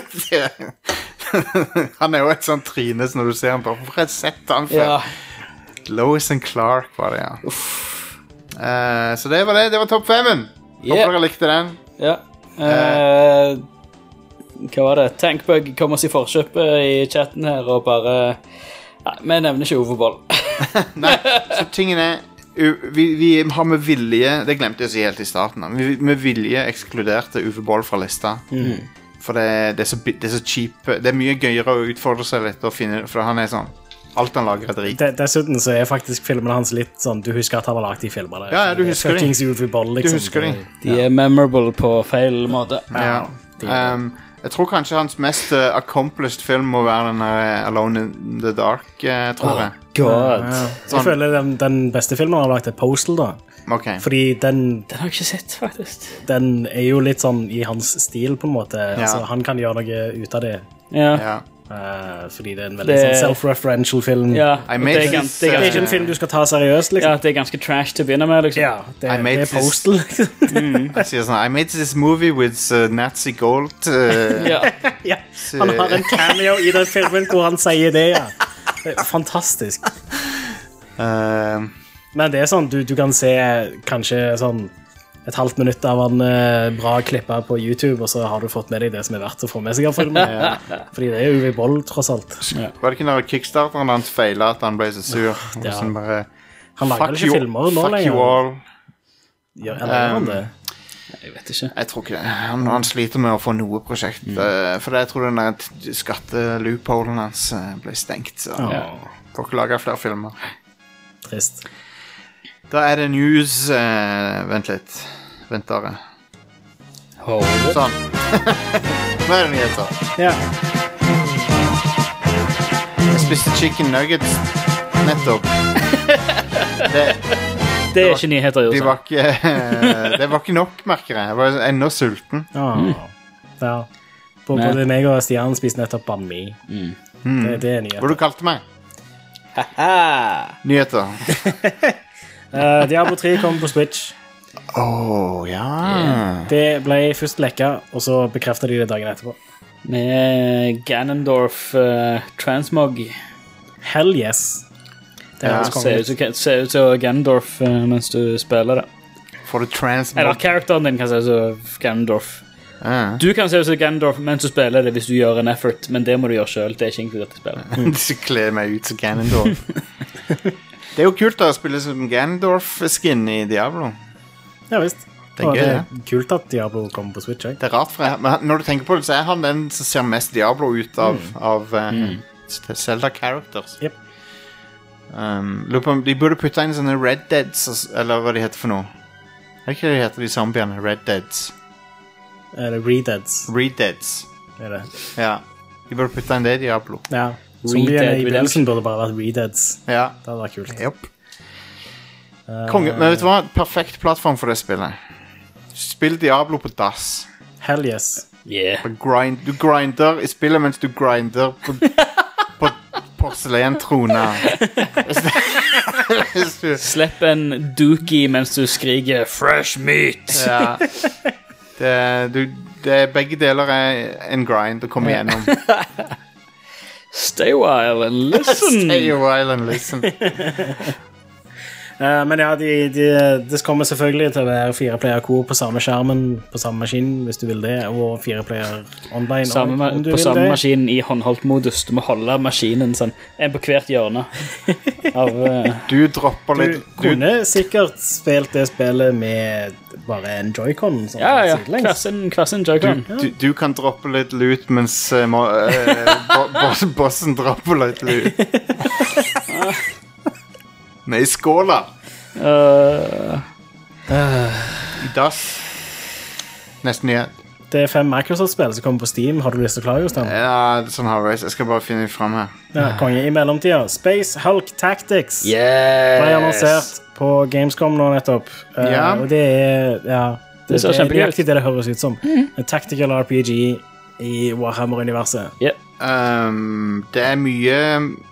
Han er jo et sånt trine når du ser han på. Hvorfor har jeg sett han før? Ja. Lois and Clark var det, ja. Uh, så det var det. Det var topp femmen. Yeah. Håper dere likte den. Ja. Eh, hva var det? Tankbug kom oss i forkjøpet i chatten her og bare Nei, vi nevner ikke Ove Boll. Nei, så tingen er u- vi, vi har med vilje, det glemte jeg å si helt i starten da, vi med vilje ekskluderte Uwe Boll fra lista. Mhm. For det, det, er så, bi- det er så cheap. Det er mye gøyere å utfordre seg litt og finne, for han er sånn alt han lager er drit. De- Dessuten så er faktisk filmene hans litt sånn. Du husker at han har lagt de filmene. Ja, ja, du husker de. Fuckings Uwe Boll, liksom. Du husker de. De er memorable på feil måte. Ja. Um, jeg tror kanskje hans mest uh, accomplished film må være den uh, Alone in the Dark, uh, tror jeg. God. Ja. Jeg Sånn. føler den, den beste filmen han har lagt er Postal, da. Ok. Fordi den, Den har jeg ikke sett, faktisk. den er jo litt sånn i hans stil, på en måte. Altså, han kan gjøre noe ut av det. Ja. Ja. Eh, fordi det er en veldig Det- sånn self-referential film. Ja, I og made det er, this, gans, det, er Det er ganske, ikke en film du skal ta seriøst, ja, liksom. det er ganske trash til å begynne med, liksom. Ja, det, I made det er this- Postal, liksom. Jeg sier sånn, I made this movie with uh, Nazi gold. Uh, Ja. Ja, han har en cameo i den filmen hvor han sier det, ja. Det er fantastisk. uh, Men det er sånn, du, du kan se kanskje sånn et halvt minutt av en eh, bra klippet på YouTube, og så har du fått med deg det som er verdt å få med seg av filmen. Fordi det er Uwe Boll, tross alt. Var det ikke når Kickstarteren hans feilet at han ble så sur? Og Ja. sånn bare, Han lager fuck ikke you, filmer nå fuck lenger. you all. Ja, eller gjør han Um, det? Jeg vet ikke. Jeg tror ikke det. Han, han sliter med å få noe prosjekt. eh, For jeg tror den der t- skatteloopholen hans eh, ble stengt. Så Ja. får ikke lage flere filmer. Trist. Da er det news. eh, vent litt. Vent bare. Hold it. Sånn. Nå er det nyheter. Ja. Jeg spiste chicken nuggets nettopp. Det, det er ikke nyheter, de var ikke, det var ikke nok, merker jeg. Jeg var enda sulten. Ah, mm. Ja. Både meg og Stian spiste nettopp banh mi. Mm. Det, det er nyheter. Hva du kalte meg? Nyheter. uh, Diablo tre kom på Switch. Åh, oh, ja. Yeah. Det ble først lekka, og så bekreftet de det dagen etterpå. Med Ganondorf uh, Transmog. Hell yes. Det ja, ser ut som så Ganondorf uh, mens du spiller det. For the Transmog. Eller karakteren din kan se ut som Ganondorf. Ah. Du kan se ut som Ganondorf mens du spiller det hvis du gjør en effort, men det må du gjøre selv. Det er ikke inkludert i spillet. Du kler meg ut som Ganondorf. Det er jo kult da, å spille som Ganondorf-skin i Diablo. Ja, visst. Det er, gøy, det er kult at Diablo kommer på Switch. Ikke? Det er rart, for jeg, men når du tenker på det, så er han den som ser mest Diablo ut av, mm. av uh, mm. Zelda characters. Yep. Um, de burde putte inn sånne Red Deads, eller hva de heter for noe. Er ikke det de heter, de zombiene? Red Deads. Er det Redeads? Redeads. Er det? Ja, de burde putte inn det i Diablo. Ja, zombiene i begynnelsen burde bare vært Redeads. Ja. Det hadde vært kult. Yep. Uh, Konge, men vet du hva? Perfekt plattform for det spillet. Spill Diablo på dass. Hell yes. Yeah. Grind, du grinder i spillet mens du grinder på, på porselentrona. Slipp en dookie mens du skriker fresh meat. Ja. Det, du, det, begge deler er en grind å komme gjennom. Stay a while and listen. Stay a while and listen. Uh, men ja, de, de, det kommer selvfølgelig til å være fire player co på samme skjermen på samme maskin, hvis du vil det, og fire player online samme, om, om du på vil samme det. Maskin i håndholdt-modus. Du må holde maskinen sånn, en på hvert hjørne av, uh... Du dropper litt Du kunne sikkert spilt det spillet med bare en Joy-Con sånn, ja, ja, hver sin, hver sin Joy-Con du, du, du kan droppe litt loot mens uh, må, uh, bo, boss, bossen dropper litt loot. Nei, skåla. Uh, uh. I dass. Nesten igjen. Det er fem Microsoft-spill som kommer på Steam. Har du lyst til å klare, Jostein? Ja, sånn har jeg. Jeg skal bare finne det frem her. Ja, konge. I mellomtida, Space Hulk Tactics. Yes! Ble annonsert på Gamescom nå nettopp. Uh, ja. Og det er, ja, det, det, det er nøyaktig det det høres ut som. Mm. En tactical R P G i Warhammer-universet. Yep. Um, det er mye...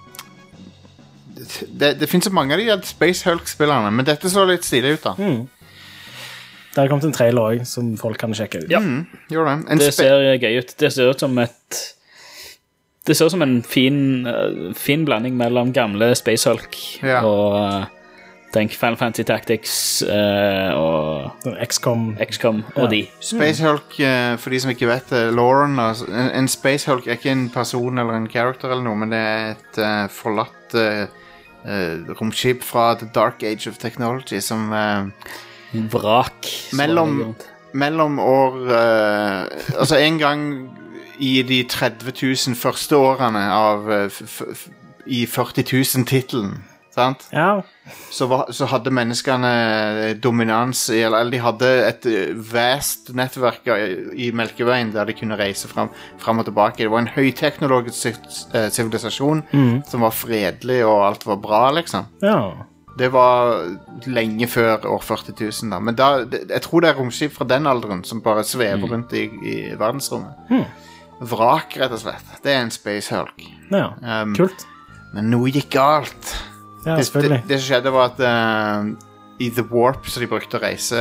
Det, det finnes så mange av de Space Hulk-spillerne, men dette så litt stilig ut da. Mm. Det har kommet en trailer også, som folk kan sjekke ut. Ja, mm, gjør det. En det ser gøy ut. Det ser ut som et... Det ser ut som en fin, uh, fin blanding mellom gamle Space Hulk ja. og uh, tenk Final Fantasy Tactics uh, og X COM, X COM og ja. de. Space Hulk, uh, for de som ikke vet det, Lauren, altså, en, en Space Hulk er ikke en person eller en character eller noe, men det er et uh, forlatt... Uh, Uh, romskip fra The Dark Age of Technology som uh, vrak mellom, mellom år uh, altså en gang i de tretti tusen første årene av uh, f f i førti tusen titelen, sant? Ja. Så, var, så hadde menneskene dominans i, eller de hadde et vast nettverk i Melkeveien der de kunne reise frem, frem og tilbake. Det var en høyteknologisk sivilisasjon mm. som var fredelig og alt var bra, liksom. Ja. Det var lenge før år førti tusen da. Men da, det, jeg tror det er romskip fra den alderen som bare svever mm. rundt i, i verdensrommet. Mm. Vrak, rett og slett. Det er en Space Hulk. Ja, um, kult. Men noe gikk galt. Ja, det, det, det som skjedde var at uh, i The Warp, så de brukte å reise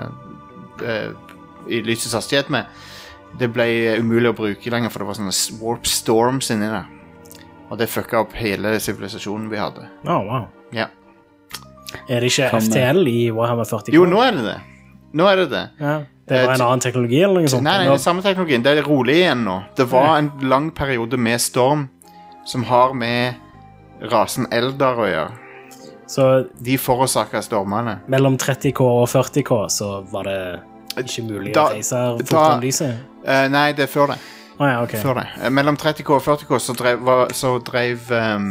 uh, i lysets hastighet med, det ble umulig å bruke lenger, for det var sånne warp storms inni der. Og det fucka opp hele sivilisasjonen vi hadde. Å, oh, wow. Ja. Er det ikke F T L i Warhammer førti? Jo, nå er det det. Nå er det det. Ja, det var en annen teknologi eller noe sånt? Nei, nei, det er samme teknologien. Det er rolig igjen nå. Det var en lang periode med storm som har med rasen Eldar å gjøre. Så de forårsaket stormene. Mellom tretti K og førti K så var det ikke mulig da, å reise fortere lyset? Uh, nei, det er før det. Oh, ja, okay. Før det. Uh, mellom tretti K og førti K så drev, var, så drev um,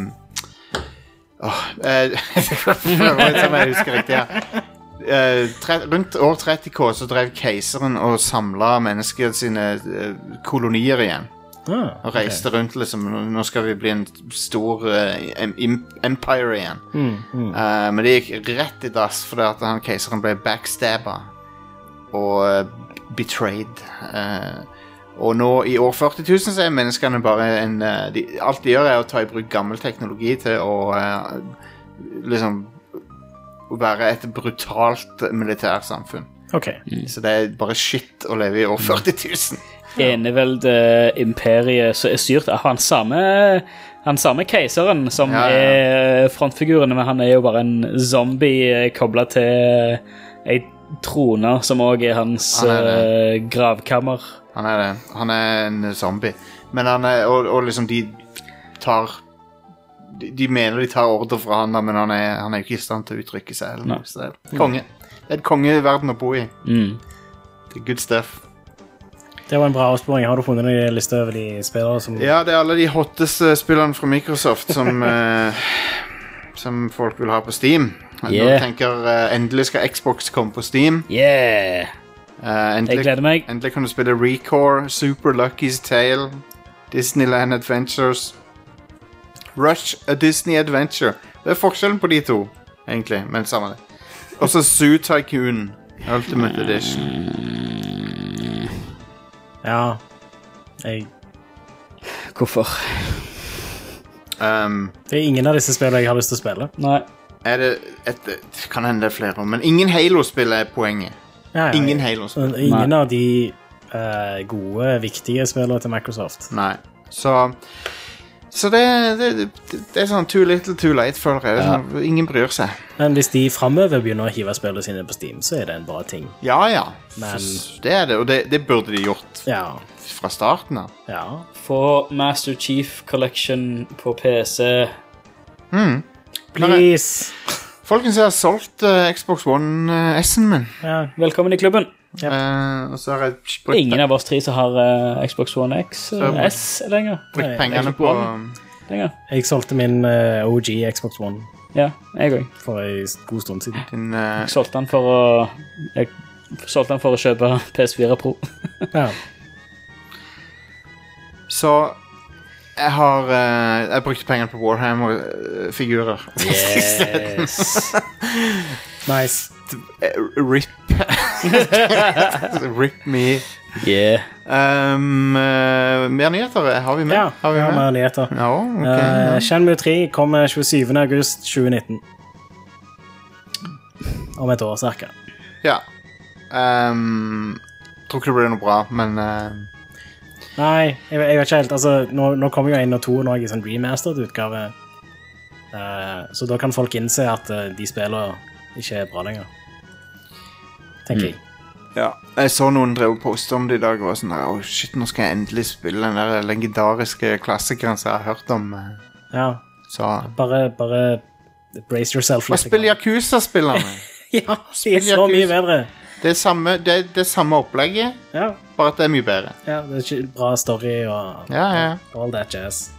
oh, uh, jeg husker riktig her. Uh, tre, rundt år tretti K så drev keiseren og samlet mennesker sine uh, kolonier igjen. Ah, og reiste rundt liksom, nå skal vi bli en stor uh, empire igjen. Mm, mm. Uh, men det gikk rett i dass, fordi at han keiseren ble backstabba og uh, betrayed. Uh, og nå i år førti tusen så er menneskene bare en... Uh, de, alt de gjør er å ta i bruk gammel teknologi til å uh, liksom være et brutalt militærsamfunn. Okay. Mm. Så det er bare shit å leve i år førti tusen. Enevelde imperiet som er styrt av han samme, han samme keiseren som Ja, ja. er frontfiguren, men han er jo bare en zombie koblet til en trone som også er hans Han er det. eh, gravkammer. Han er det. Han er en zombie. Men han er, og, og liksom de tar de, de mener de tar ordre fra han da, men han er, han er jo ikke i stand til å uttrykke seg eller noe, så det er konge. Det er et kongeverden å bo i. Mm. Det er good stuff. Det var en bra avsporing. Har du funnet en liste over de spillere som... Ja, det er alle de hotteste spillene fra Microsoft som, eh, som folk vil ha på Steam. Nå Yeah. tenker eh, endelig skal Xbox komme på Steam. Yeah! Eh, endelig, Jeg gleder meg. endelig kan du spille Recore, Super Lucky's Tale, Disneyland Adventures, Rush A Disney Adventure. Det er forskjellen på de to, egentlig, men samme det. Også Zoo Tycoon Ultimate Edition. Ja. Jeg... Hvorfor? Um, Det er ingen av disse spillene jeg har lyst til å spille. Nei. er det et, kan hende det er flere, men ingen Halo-spill er poenget. Ja, ja, Ingen ja. Halo-spill. Ingen av de eh, gode, viktige spillere til Microsoft. Nei. Så Så det, det, det, det er sånn too little, too late, føler jeg. Det er sånn, ingen bryr seg. Men hvis de fremover begynner å hive spillene sine på Steam, så er det en bra ting. Ja, ja. Men- Så det er det, og det, det burde de gjort Ja. fra starten av. Ja. Få Master Chief Collection på P C. Mm. Please. Folkens, jeg har solgt uh, Xbox One uh, S-en min. Ja. Velkommen i klubben. Uh, og så har jeg brukt, Ingen av oss tre som har eh, Xbox One X eh, Så- S lenger. brukt Nei, pengene Xbox på One. lenger. Jeg solgte min eh, O G Xbox One Ja, jeg òg. for en god stund siden. din uh, Jeg solgte den for å Jeg solgte den for å kjøpe P S fire Pro. Ja. Så jeg har uh, Jeg brukte pengene på Warhammer-figurer. Yes. Nice. Rip. Rip me. Yeah. Um, uh, mer nyheter har vi med. Ja, har vi vi har med? mer nyheter. Ja, ok. Eh, ja. Shenmue tre kommer tjuesyvende august tjue nitten. Om et år, cirka. Ja. Um, tror ikke det blir noe bra, men uh, Nei, jeg, jeg vet ikke helt. Altså, nå, nå kommer jo en og to nå i sånn remastered-utgave. Eh, så da kan folk innse at eh, de spiller ikke er bra lenger. Tenker jeg. ja. Jeg så noen drev og postet om det i dag og var sånn der, oh shit, nå skal jeg endelig spille den der legendariske klassikeren som jeg har hørt om. uh, Ja, Så bare, bare brace yourself Hva spiller Yakuza-spillerne? Ja, de er så mye bedre. Det er samme, det, er- det er samme opplegget, Ja, bare at det er mye bedre. ja, det er ikke bra story og Ja, ja. all that jazz.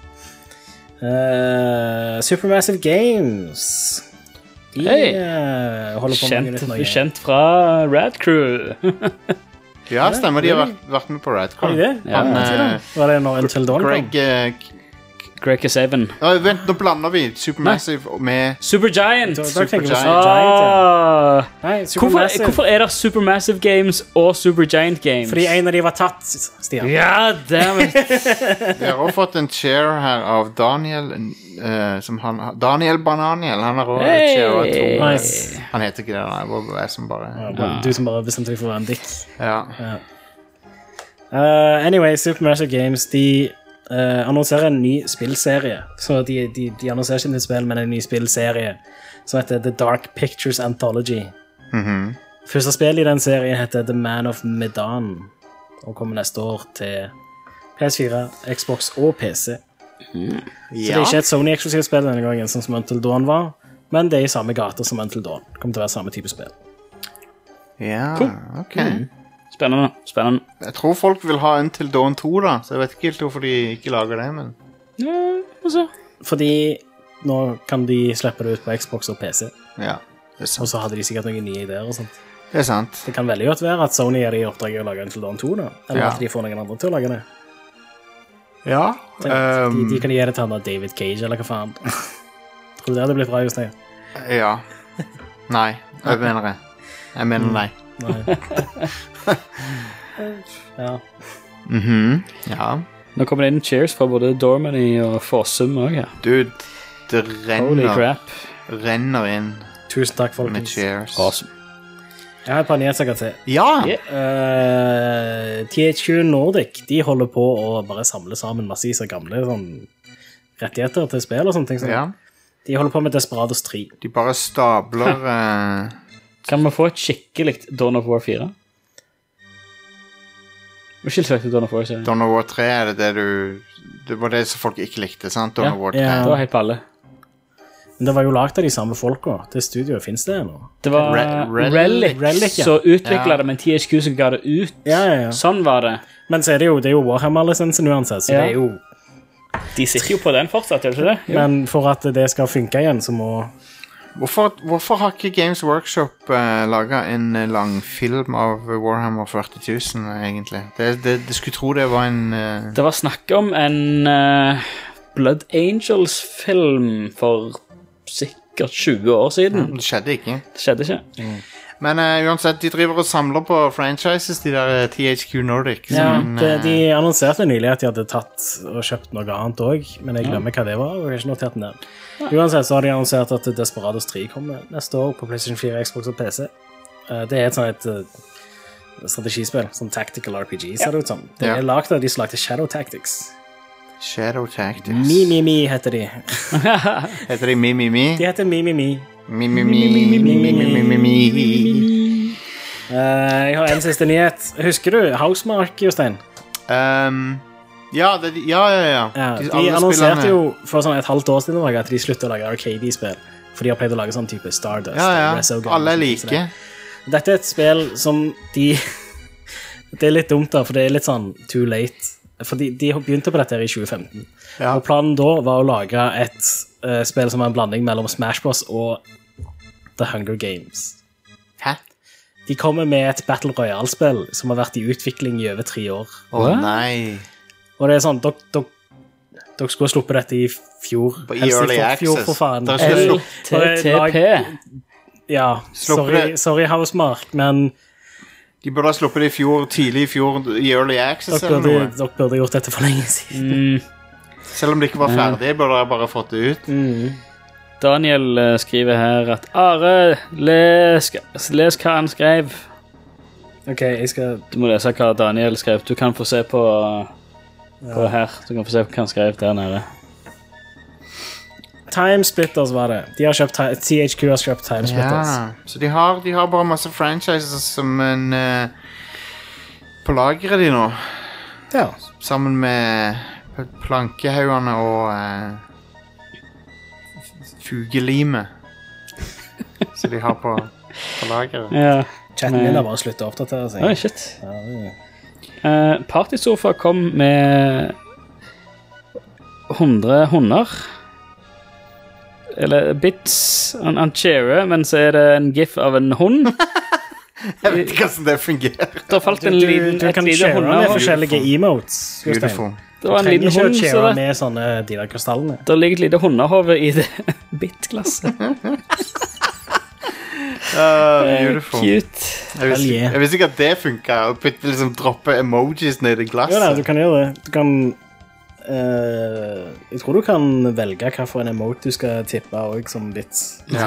Uh, Supermassive Games. De Hei. eh, holder på med Kjent, litt noe. kjent fra Rad Crew. Ja, stemmer, de har vært, vært med på Red Har de det? Ja, Han, Ja, eh, Var det når Until Dawn kom? Greg eh, k- Greg Kasabian. Å, vent, nå blander vi Supermassive med Supergiant. Da- da tenker vi Supergiant. Supergiant, ja. Ah. Nei, Hvorfor, Supermassive. hvorfor er det Supermassive Games og Supergiant Games? Fordi en av de var tatt, Stian. Ja, damn it. Vi har også fått en chair her av Daniel eh, som han, Daniel Bananiel. Han har også Hey. en chair av to. Nice. Han heter ikke det, nei. Det var jeg som bare Ja, bare- Du som bare bestemte deg for å være en dick. Ja. Uh, anyway, Supermassive Games, de uh, annonserer en ny spillserie. Så de, de, de annonserer ikke et spill, men en ny spillserie som heter The Dark Pictures Anthology. Mhm. Første spill i den serien heter The Man of Medan og kommer neste år til P S fire, Xbox og P C. Så det er ikke et Sony-eksklusivt spill denne gangen, sånn som Until Dawn var, men det er i samme gate som Until Dawn. Det kommer til å være samme type spill. Ja, ok. Spennende. Spennende. Jeg tror folk vil ha Until Dawn to, da. Så jeg vet ikke helt hvorfor de ikke lager det, men Ja, altså. Fordi nå kan de slippe det ut på Xbox og P C, ja. Det er og sant. så hadde de sikkert noen nye ideer og sånt. Det er sant. Det kan veldig godt være at Sony gir de oppdraget å lage Until Dawn to, da. Eller Ja. at de får noen andre til å lage det. Ja. De, Um, de, de kan gi det til han da David Cage, eller hva faen. Tror du det hadde blitt bra, Jostein? ja. Nei, jeg mener det. Jeg mener nei. Nei. ja. Mhm, ja. Nå kommer det inn cheers fra både Dormany og Fossum også, ja. Dude, det Holy renner, crap. renner inn Tusen takk, med folkens. cheers. Awesome. Jeg har et par nyhetssaker til. Ja! Uh, T H Q Nordic, de holder på å bare samle sammen massevis av gamle sånn, rettigheter til spill og sånne ting. Sånn. Ja. De holder på med Desperados tre. De bare stabler... Uh, Kan man få et skikkelig Dawn of War fire? Hva skilter deg til Dawn of War? Serien? Dawn of War tre er det det du... Det var det som folk ikke likte, sant? Dawn Ja. of War tre. Ja. Det var helt på alle. Men det var jo lagt av de samme folka. Det studioet, finnes det nå? Det var Re- Relic. Relic, Relic, ja. så utviklet Ja. det, men T H Q som ga det ut. Ja, ja, ja. Sånn var det. Men så er det jo, det er jo Warhammer-lisensen uansett, så Ja. det er jo... De sitter jo på den fortsatt, gjør de ikke det? Jo. Men for at det skal funke igjen, så må... Hvorfor, hvorfor har ikke Games Workshop uh, laget en uh, lang film av Warhammer førti tusen, egentlig? Det, det, det skulle tro det var en... Uh, Det var snakk om en uh, Blood Angels-film for sikkert tjue år siden. det skjedde ikke. Det skjedde ikke. Men uh, uansett, de driver og samler på franchises, de der uh, T H Q Nordic. Ja, som, det, uh, de annonserte nylig at de hadde tatt og kjøpt noe annet også, men jeg glemmer hva det var, og jeg har ikke notert den der. Uansett så har de annonsert at Desperados tre kommer neste år på PlayStation fire, Xbox og P C. Uh, det er et sånt et, uh, strategispill, sånn tactical R P G, ser det ut som. Det Ja. er lagt av de som lagde Shadow Tactics. Shadow Tactics. Mi, mi, mi heter de. Heter de Mi, Mi, Mi? De heter Mi, mi, mi. Mi, Mi, Mi, Mi, Mi, Mi, Mi, Mi, Mi. Uh, jeg har en siste nyhet. Husker du Housemark, Jostein? Um, ja, det, ja, ja, ja. Ja, de alle annonserte spillerne- jo for sånn et halvt år siden at de sluttet å lage arcade-spill, for de har pleid å lage sånn type Stardust. Ja, ja. Resogun, Alle er og sånt, så like. det- Dette er et spill som de... det er litt dumt da, for det er litt sånn too late. For de, de begynte på dette her i tjue femten. Ja. Og planen da var å lage et uh, spill som er en blanding mellom Smash Bros. Og The Hunger Games. Hæ? De kommer med et Battle Royale-spill som har vært i utvikling i over tre år. Å nei. Og det er sånn, dere, dere, dere skulle ha sluppet dette i fjor. I Helst early for, fjor, access. for faen. Dere skulle L slupp- T T P. Ja, Sluppet sorry, det- sorry Housemark, men De burde ha sluppet det i fjor, tidlig i fjor, i early access dere eller burde, noe. dere burde gjort dette for lenge siden. Mm. Selv om det ikke var ferdig, burde dere bare fått det ut. Daniel eh, skriver her at Are, les, les hva han skrev. Ok, jeg skal... Du må lese hva Daniel skrev. Du kan få se på, på her. Du kan få se hva han skrev der nede. Timesplitters var det. De har kjøpt, Ti- T H Q har kjøpt Timesplitters. Ja, så de har, de har bare masse franchises som en uh, på lageret de nå. Ja. Sammen med p- plankehaugene og uh, fugelime. Så de har på, på lageret. Ja. Chatten min har bare sluttet å oppdatere seg. Oi, shit. Ja, det- Uh, Partysofa kom med hundre hunder. Eller bits. Han, han cheerer, men så er det en gif av en hund. Jeg vet ikke hvordan det fungerer. Det falt en Du, liten, du et kan lite share med hundehav. forskjellige emotes, Jostein. Beautiful. Det Du var en trenger liten ikke å hund, så share det, med sånne de der krystallene. det ligger et lite hundehove i det bit-glasset. Uh, beautiful. Cute. Jeg visste, Hell yeah. jeg visste ikke at det funket. Å putte, liksom, droppe emojis ned i Ja, glasset. nei, du kan gjøre det. Du kan... eh, jeg tror du kan velge hva for en emote du skal tippe også som bits. Ja.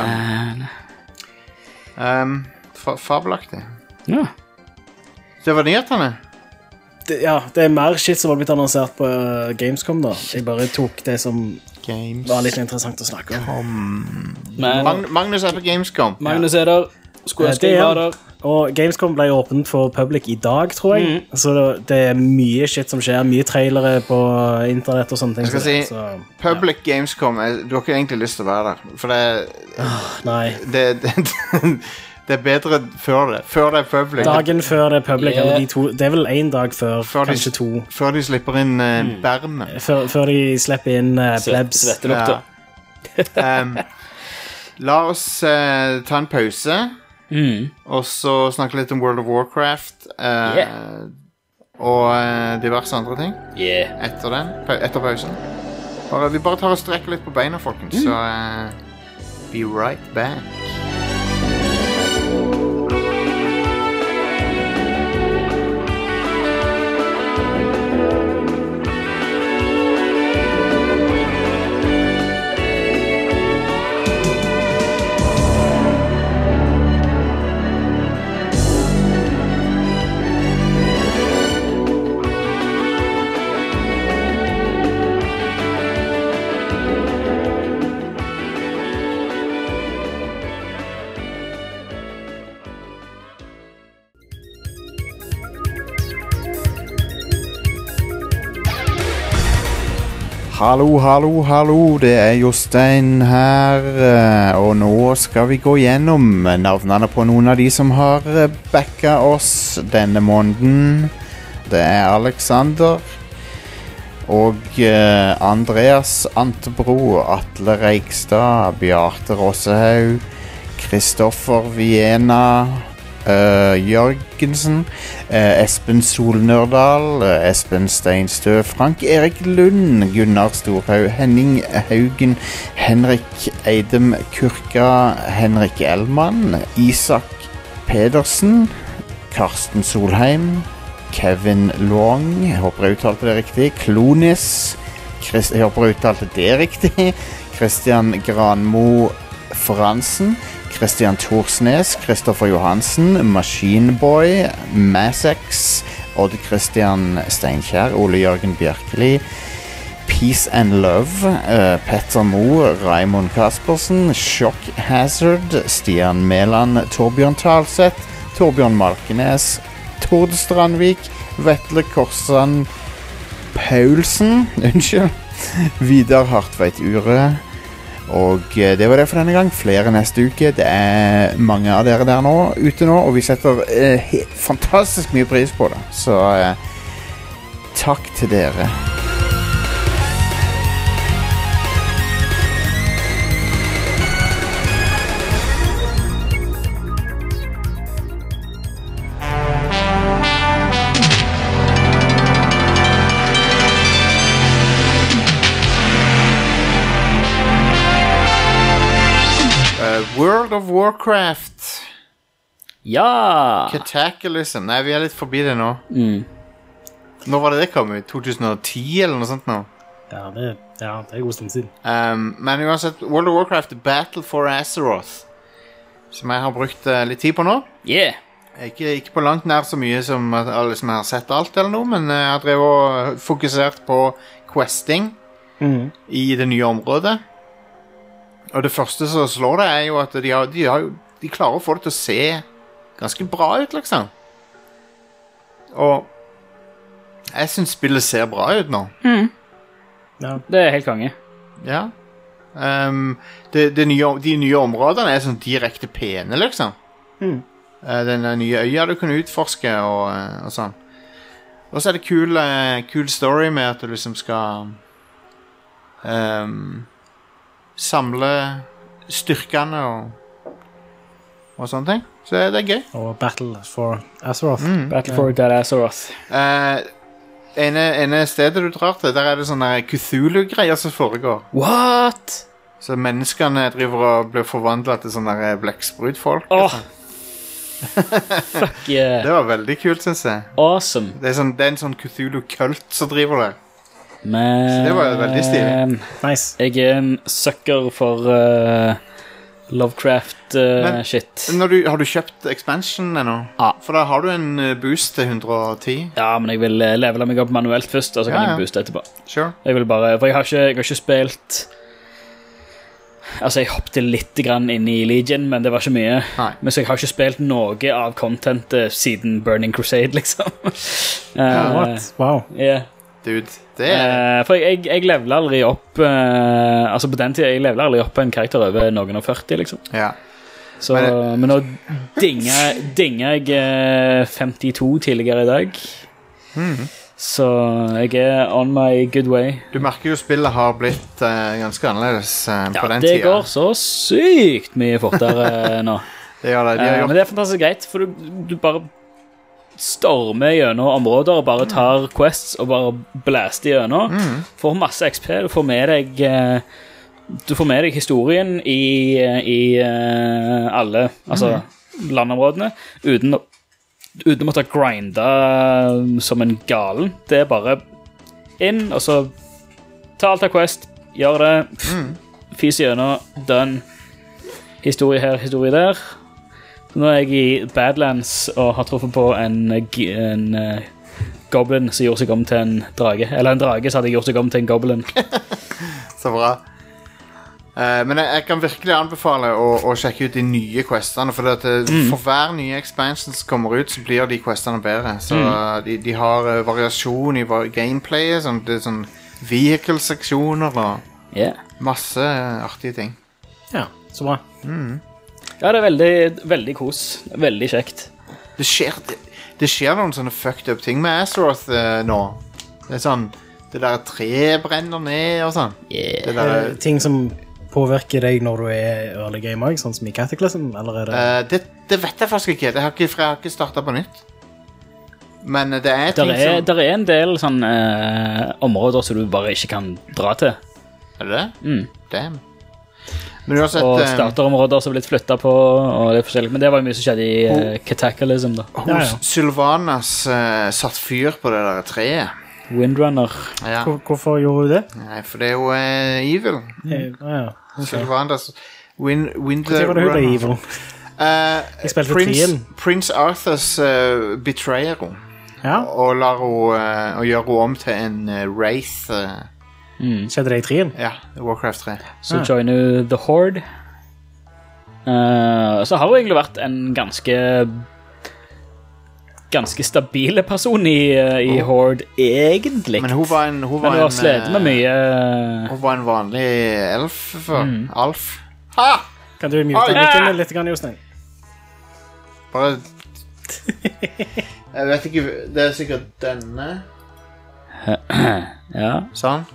Um, fa fabelaktig. Ja. Det var nyhetene. Det, ja, det er mer shit som har blitt annonsert på eh, Gamescom da. Jeg bare tok det som Games. var litt interessant å snakke om. Men Mag Magnus er på Gamescom. Magnus er der. Skulle Eh, ønske det jeg er- var der. Og Gamescom ble åpent for public i dag, tror jeg. Så det, det er mye shit som skjer. Mye trailere på internett og sånne ting. Jeg skal så det- si, så, Public Gamescom, er, du har ikke egentlig lyst til å være der. For det, nei. det, det, det er bedre før det. Før det er public. Dagen før det er public, Yeah. eller de to, det er vel en dag før, Før de- kanskje to. Før de slipper inn uh, Bernet. Før, før de slipper inn uh, plebs. Svettelukter. Um, la oss eh, ta en pause, Mm. og så snakke litt om World of Warcraft. eh, Yeah. og uh, diverse andre ting. Yeah. Etter den, etter pausen. Bare, vi bare tar og strekker litt på beina, folkens. Mm. Så uh, be right back. Hallo, hallo, hallo, det er Jostein her, og nå skal vi gå gjennom navnene på noen av de som har backa oss denne måneden. Det er Alexander, og Andreas Antebro, Atle Reikstad, Bjarte Rossehaug, Kristoffer Viena, Uh, Jørgensen, uh, Espen Solnørdal, uh, Espen Steinstø, Frank Erik Lund, Gunnar Storhaug, Henning Haugen, Henrik Eidem Kurka, Henrik Elman, Isak Pedersen, Karsten Solheim, Kevin Long, jeg håper jeg uttalte det riktig, Klonis, Christ, jeg håper jeg uttalte det riktig, Christian Granmo Fransen, Christian Thorsnes, Kristoffer Johansen, Machineboy, Massex, Odd Christian Steinkjær, Ole Jørgen Bjerkeli, Peace and Love, uh, Petter Mo, Raimond Kaspersen, Shock Hazard, Stian Meland, Torbjørn Talseth, Torbjørn Malkenes, Tord Strandvik, Vetle Korsan Paulsen, unnskyld, Vidar Hartveit Ure. Og det var det for denne gang. Flere neste uke. Det er mange av dere der nå, ute nå, og vi setter eh, fantastisk mye pris på det. Så eh, takk til dere. World of Warcraft. Ja. Cataclysm. Nei, vi er litt forbi det nå. Mm. Når var det det kom ut? tjue ti eller noe sånt nå? Ja, det, ja, det er god stund siden. Um, men uansett, World of Warcraft Battle for Azeroth, som jeg har brukt uh, litt tid på nå. Yeah. Ikke, ikke på langt nær så mye som alle som har sett alt eller noe, men uh, jeg har drevet og fokusert på questing mm. i det nye området. Og det første som slår det er jo at de, har, de, har, de klarer å få det til å se ganske bra ut, liksom. Og jeg synes spillet ser bra ut nå. Mm. Ja, det er helt konge. Ja. Um, det, det nye, de nye områdene er sånn direkte pene, liksom. Mm. Uh, den nye øya du kan utforske og, og sånn. Og så er det kul, uh, kul story med at du liksom skal... Um, samle styrkene og, og sånne ting. Så det er gøy. Og Battle for Azeroth. Mm. Battle for that Azeroth. Uh, ene, ene stedet du drar til, der er det sånne Cthulhu-greier som foregår. What? Så menneskene driver og blir forvandlet til sånne blekksprutfolk. Åh! Oh. Fuck yeah. Det var veldig kult, synes jeg. Awesome. Det er, sånn, det er en sånn Cthulhu-kult som driver der. Men så det var veldig stilig. Nice. Jeg er en sucker for uh, Lovecraft uh, shit. Når du, har du kjøpt expansion ennå? Ja. For da har du en boost til hundre og ti. Ja, men jeg vil levele meg opp manuelt først, og så kan ja, ja. jeg booste etterpå. Sure. Jeg vil bare, for jeg har ikke, jeg har ikke spilt... Altså, jeg hoppte litt grann inn i Legion, men det var ikke mye. Nei. Men så jeg har ikke spilt noe av contentet siden Burning Crusade, liksom. uh, What? Wow. Yeah. Dude, det er... Uh, for jeg, jeg, jeg leveler aldri opp uh, altså på den tiden, jeg leveler aldri opp en karakter over noen og førti, liksom. Ja. Så, men, det... men nå dinger, dinger jeg uh, femtito tidligere i dag. Mm. Så jeg er on my good way. Du merker jo spillet har blitt uh, ganske annerledes uh, på ja, den tiden. Ja, det går så sykt mye fortere nå. Det gjør det, de har uh, gjort... Men det er fantastisk greit, for du, du bare stormer gjennom områder og bare tar quests og bare blaster gjennom. Mm. Får masse X P, du får med deg uh, du får med deg historien i, i uh, alle altså, mm. landområdene uten, uten å måtte grinde som en galen. Det er bare inn, og så ta alt av quest, gjør det, mm. fis gjennom, done. Historie her, historie der. Nå er jeg i Badlands og har truffet på en, en uh, goblin som gjorde seg om til en drage. Eller en drage som hadde gjort seg om til en goblin. Så bra. Uh, men jeg, jeg kan virkelig anbefale å, å sjekke ut de nye questene, for, at, mm. for hver nye expansion som kommer ut, så blir de questene bedre. Så mm. uh, de, de har uh, variasjon i gameplayet, sånn, det er sånn vehicle-seksjoner og yeah. masse uh, artige ting. Ja, så bra. Mm. Ja, det er veldig, veldig kos. Veldig kjekt. Det skjer, det, det skjer noen sånne fucked up ting med Azeroth uh, nå. Det er sånn, det der tre brenner ned og sånn. Yeah. Det der, uh, ting som påvirker deg når du er early game også, sånn som i Cataclysm, eller er det? Uh, det, det vet jeg faktisk ikke. Det har ikke, jeg har ikke startet på nytt. Men det er ting der er, som... Der er en del sånne uh, områder som du bare ikke kan dra til. Er det det? Mm. Damn. Men sett, og starterområder som har blitt flyttet på og det er forskjellig, men det var jo mye som skjedde i uh, Cataclysm da. Hos ja, ja. Sylvanas uh, satt fyr på det der treet. Windrunner. Ja. Hvor, hvorfor gjorde du det? Nei, for det er jo uh, evil. Mm. Ja, ja. Okay. Sylvanas win, Windrunner. Hva var det evil? Uh, Jeg spilte Prince, trien. Prince Arthurs uh, betrayer hun. Ja. Og, lar hun, uh, og gjør hun om til en uh, wraith. Uh, Mm. Skjedde det i trien? Ja, Warcraft tre. Så ah. joiner The Horde. Uh, så har hun egentlig vært en ganske ganske stabile person i, uh, i oh. Horde, egentlig. Men hun var en hun var Men hun har en, slet med mye uh, Hun var en vanlig elf før. Mm. Alf. Ha! Kan du mute mikken litt, Jostein? Bare Jeg vet ikke. Det er sikkert denne. Ja. Sånn.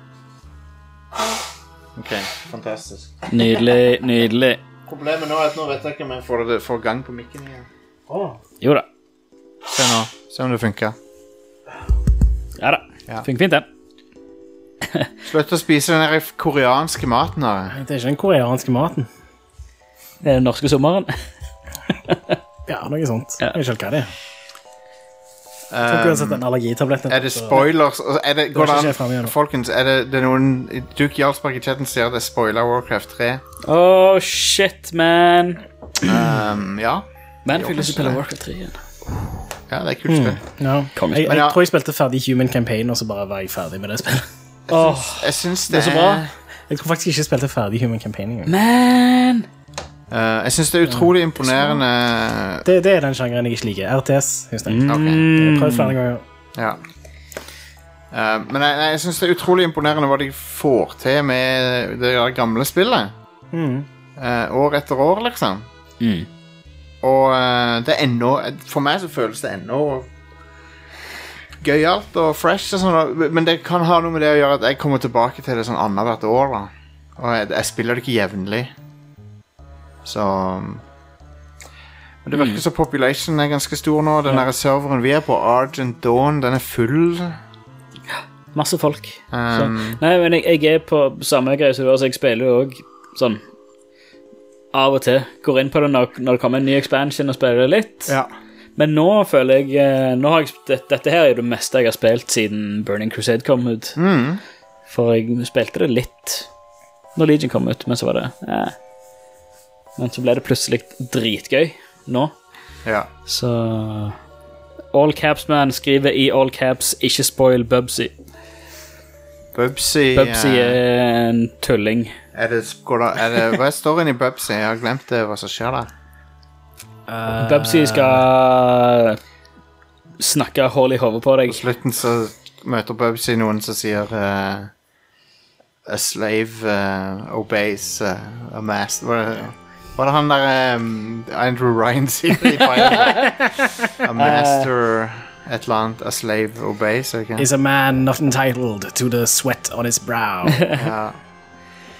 Ok, fantastisk. Nydelig, nydelig. Problemet nå er at nå vet jeg ikke om jeg får, det, får gang på mikken igjen. Oh. Jo da. Se nå, se om det funker. Ja da, ja. Funker fint det. Slutt å spise den der koreanske maten her. Det er ikke den koreanske maten. Det er den norske sommeren. Ja, noe sånt. Ja. Jeg vet ikke hva det er. Um, en er det spoilers? Er det, går det an, folkens, er det, det er noen Duke Jarlsberg i chatten sier det er spoiler Warcraft tre. Oh shit, man. um, Ja. Men fyller ikke spille Warcraft tre igjen. Ja, det er kult spill. mm, ja. jeg, jeg ja. tror jeg spilte ferdig Human Campaign, og så bare var jeg ferdig med det spillet. oh, Jeg synes det, det er så bra. Jeg tror faktisk ikke jeg spilte ferdig Human Campaign engang. Man. Uh, jeg synes det er utrolig imponerende. Det, det er den sjangeren jeg ikke liker. R T S, just det. Mm. Okay. Jeg har prøvd flere ganger. Ja. Uh, men jeg, jeg synes det er utrolig imponerende hva de får til med det gamle spillet. Mm. Uh, år etter år, liksom. Mm. Og uh, det er ennå, for meg så føles det ennå gøyalt og fresh og sånn, men det kan ha noe med det å gjøre at jeg kommer tilbake til det sånn annet hvert år da. Og jeg, jeg spiller det ikke jevnlig. Så men det virker mm. så population er ganske stor nå. Den ja. der serveren vi er på, Argent Dawn, den er full. Masse folk. Um, Nei, men jeg, jeg er på samme greie som du, altså jeg spiller jo også sånn av og til. Går inn på det når, når det kommer en ny expansion og spiller det litt. Ja. Men nå føler jeg, nå har jeg dette, dette her er jo det meste jeg har spilt siden Burning Crusade kom ut. Mm. For jeg spilte det litt når Legion kom ut, men så var det ja. Men så ble det plutselig dritgøy nå. Ja. Så All Caps Man skriver i All Caps ikke spoil Bubsy. Bubsy Bubsy er en tulling. Er det, er det, hva er storyen i Bubsy? Jeg har glemt det, hva som skjer der. Uh, Bubsy skal snakke hold i hodet på deg. På slutten så møter Bubsy noen som sier uh, a slave uh, obeys uh, a master. Var det, var det han der um, Andrew Ryan sier i A master et eller annet, a slave obeys, okay? Is a man not entitled to the sweat on his brow. Ja.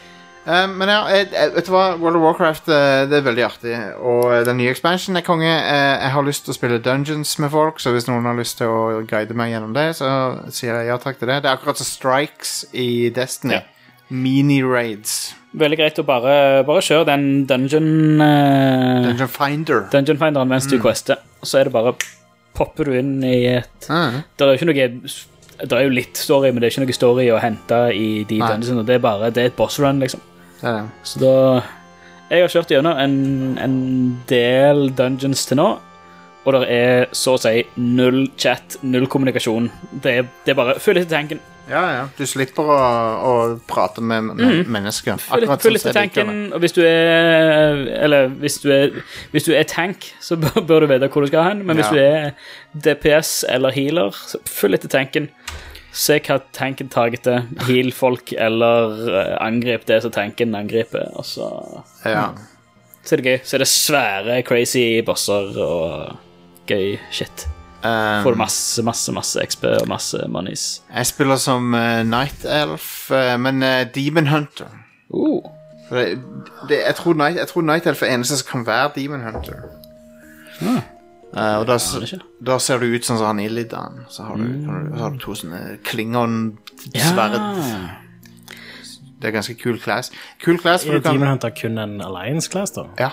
Uh, men ja, jeg, jeg, vet du hva? World of Warcraft uh, det er veldig artig. Og uh, den nye expansion er konge. Uh, jeg har lyst til å spille Dungeons med folk, så hvis noen har lyst til å guide meg gjennom det, så sier jeg ja takk til det. Det er akkurat som Strikes i Destiny. Ja. Mini-raids. Veldig greit å bare, bare kjøre den dungeon... Uh, dungeon Finder. Dungeon Finderen mens mm. du quester. Så er det bare... Popper du inn i et... Mm. Det er jo ikke noe... Det er jo litt story, men det er ikke noe story å hente i de dungeons. Det er bare... Det er et boss run, liksom. Det er det. Så da... Jeg har kjørt gjennom en, en del dungeons til nå, og det er så å si null chat, null kommunikasjon. Det er, det er bare... Følg litt i tanken. Ja, ja. Du slipper å, å prate med, med mm. mennesker. Følg litt i tanken, og hvis du er eller hvis du er hvis du er tank, så bør, bør du vite hvor du skal hen, men hvis ja. du er D P S eller healer, så følg litt i tanken. Se hva tanken targeter, heal folk eller angrip det som tanken angriper, og så ja. Så er det gøy. Så er det svære, crazy bosser og gøy shit. Um, Får masse, masse, masse X P og masse monies. Jeg spiller som uh, Night Elf, uh, men uh, Demon Hunter. Uh. Det, det, jeg, tror Night, jeg tror Night Elf er eneste som kan være Demon Hunter. Mm. Uh, og da, da ser du ut sånn som han Illidan. Så har du, mm. du, så har du to sånne Klingon-sverd. Ja. Det er ganske kul class. Kul class Er kan... Demon Hunter kun en Alliance-class, da? Ja.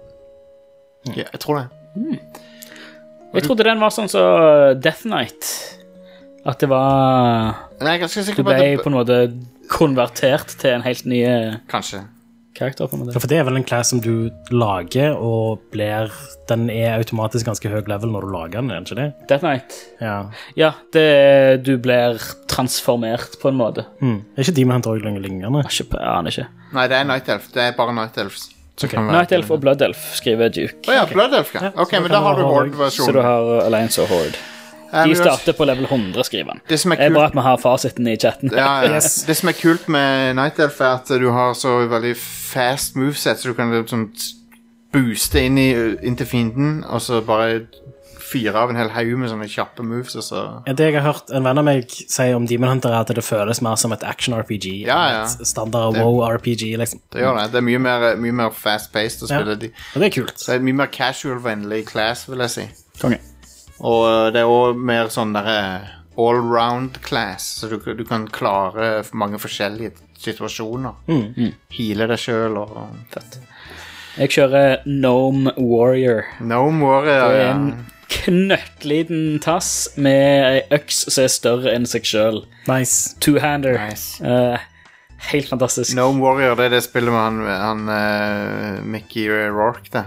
Mm. ja. Jeg tror det. Mm. Jeg trodde den var sånn så Death Knight. At det var... Nei, jeg er ganske sikker på at det... Du ble på en måte konvertert til en helt ny... Kanskje. Karakter, på en måte. Ja, for det er vel en class som du lager, og blir... Den er automatisk ganske høy level når du lager den, er det ikke det? Death Knight? Ja. Ja, det, du blir transformert på en måte. Mm. Er ikke Demon Hunter også lenger lignende? Jeg aner ikke. Nei, det er Night Elf. Det er bare Night Elf. Okay. Night Elf og Blood Elf skriver Duke. Å oh, ja, Blood Elf, ja. Ok, men da har du Horde-versjonen. Så du har Alliance og Horde. De starter på level hundre, skriver han. Det, det er bra at vi har fasiten i chatten. Ja, ja. Yes. Det som er kult med Night Elf er at du har så veldig fast moveset, så du kan liksom booste inn, i, inn til fienden, og så bare fyre av en hel haug med sånne kjappe moves. Og så... Ja, det jeg har hørt en venn av meg si om Demon Hunter er at det føles mer som et action-R P G. Ja, ja. Et standard WoW-R P G, liksom. Det gjør det. Det er mye mer, mye mer fast-paced å spille. Ja, og det er kult. Det er mye mer casual-vennlig class, vil jeg si. Konge. Og det er også mer sånn der all-round class, så du, du kan klare mange forskjellige situasjoner. Mm. Mm. Heale deg selv og... Fett. Jeg kjører Gnome Warrior. Gnome Warrior, det er en ja. knøttliten tass med en øks som er større enn seg selv. Nice. Two-hander. Nice. Uh, helt fantastisk. Gnome Warrior, det er det spillet med han, han uh, Mickey Rourke, det.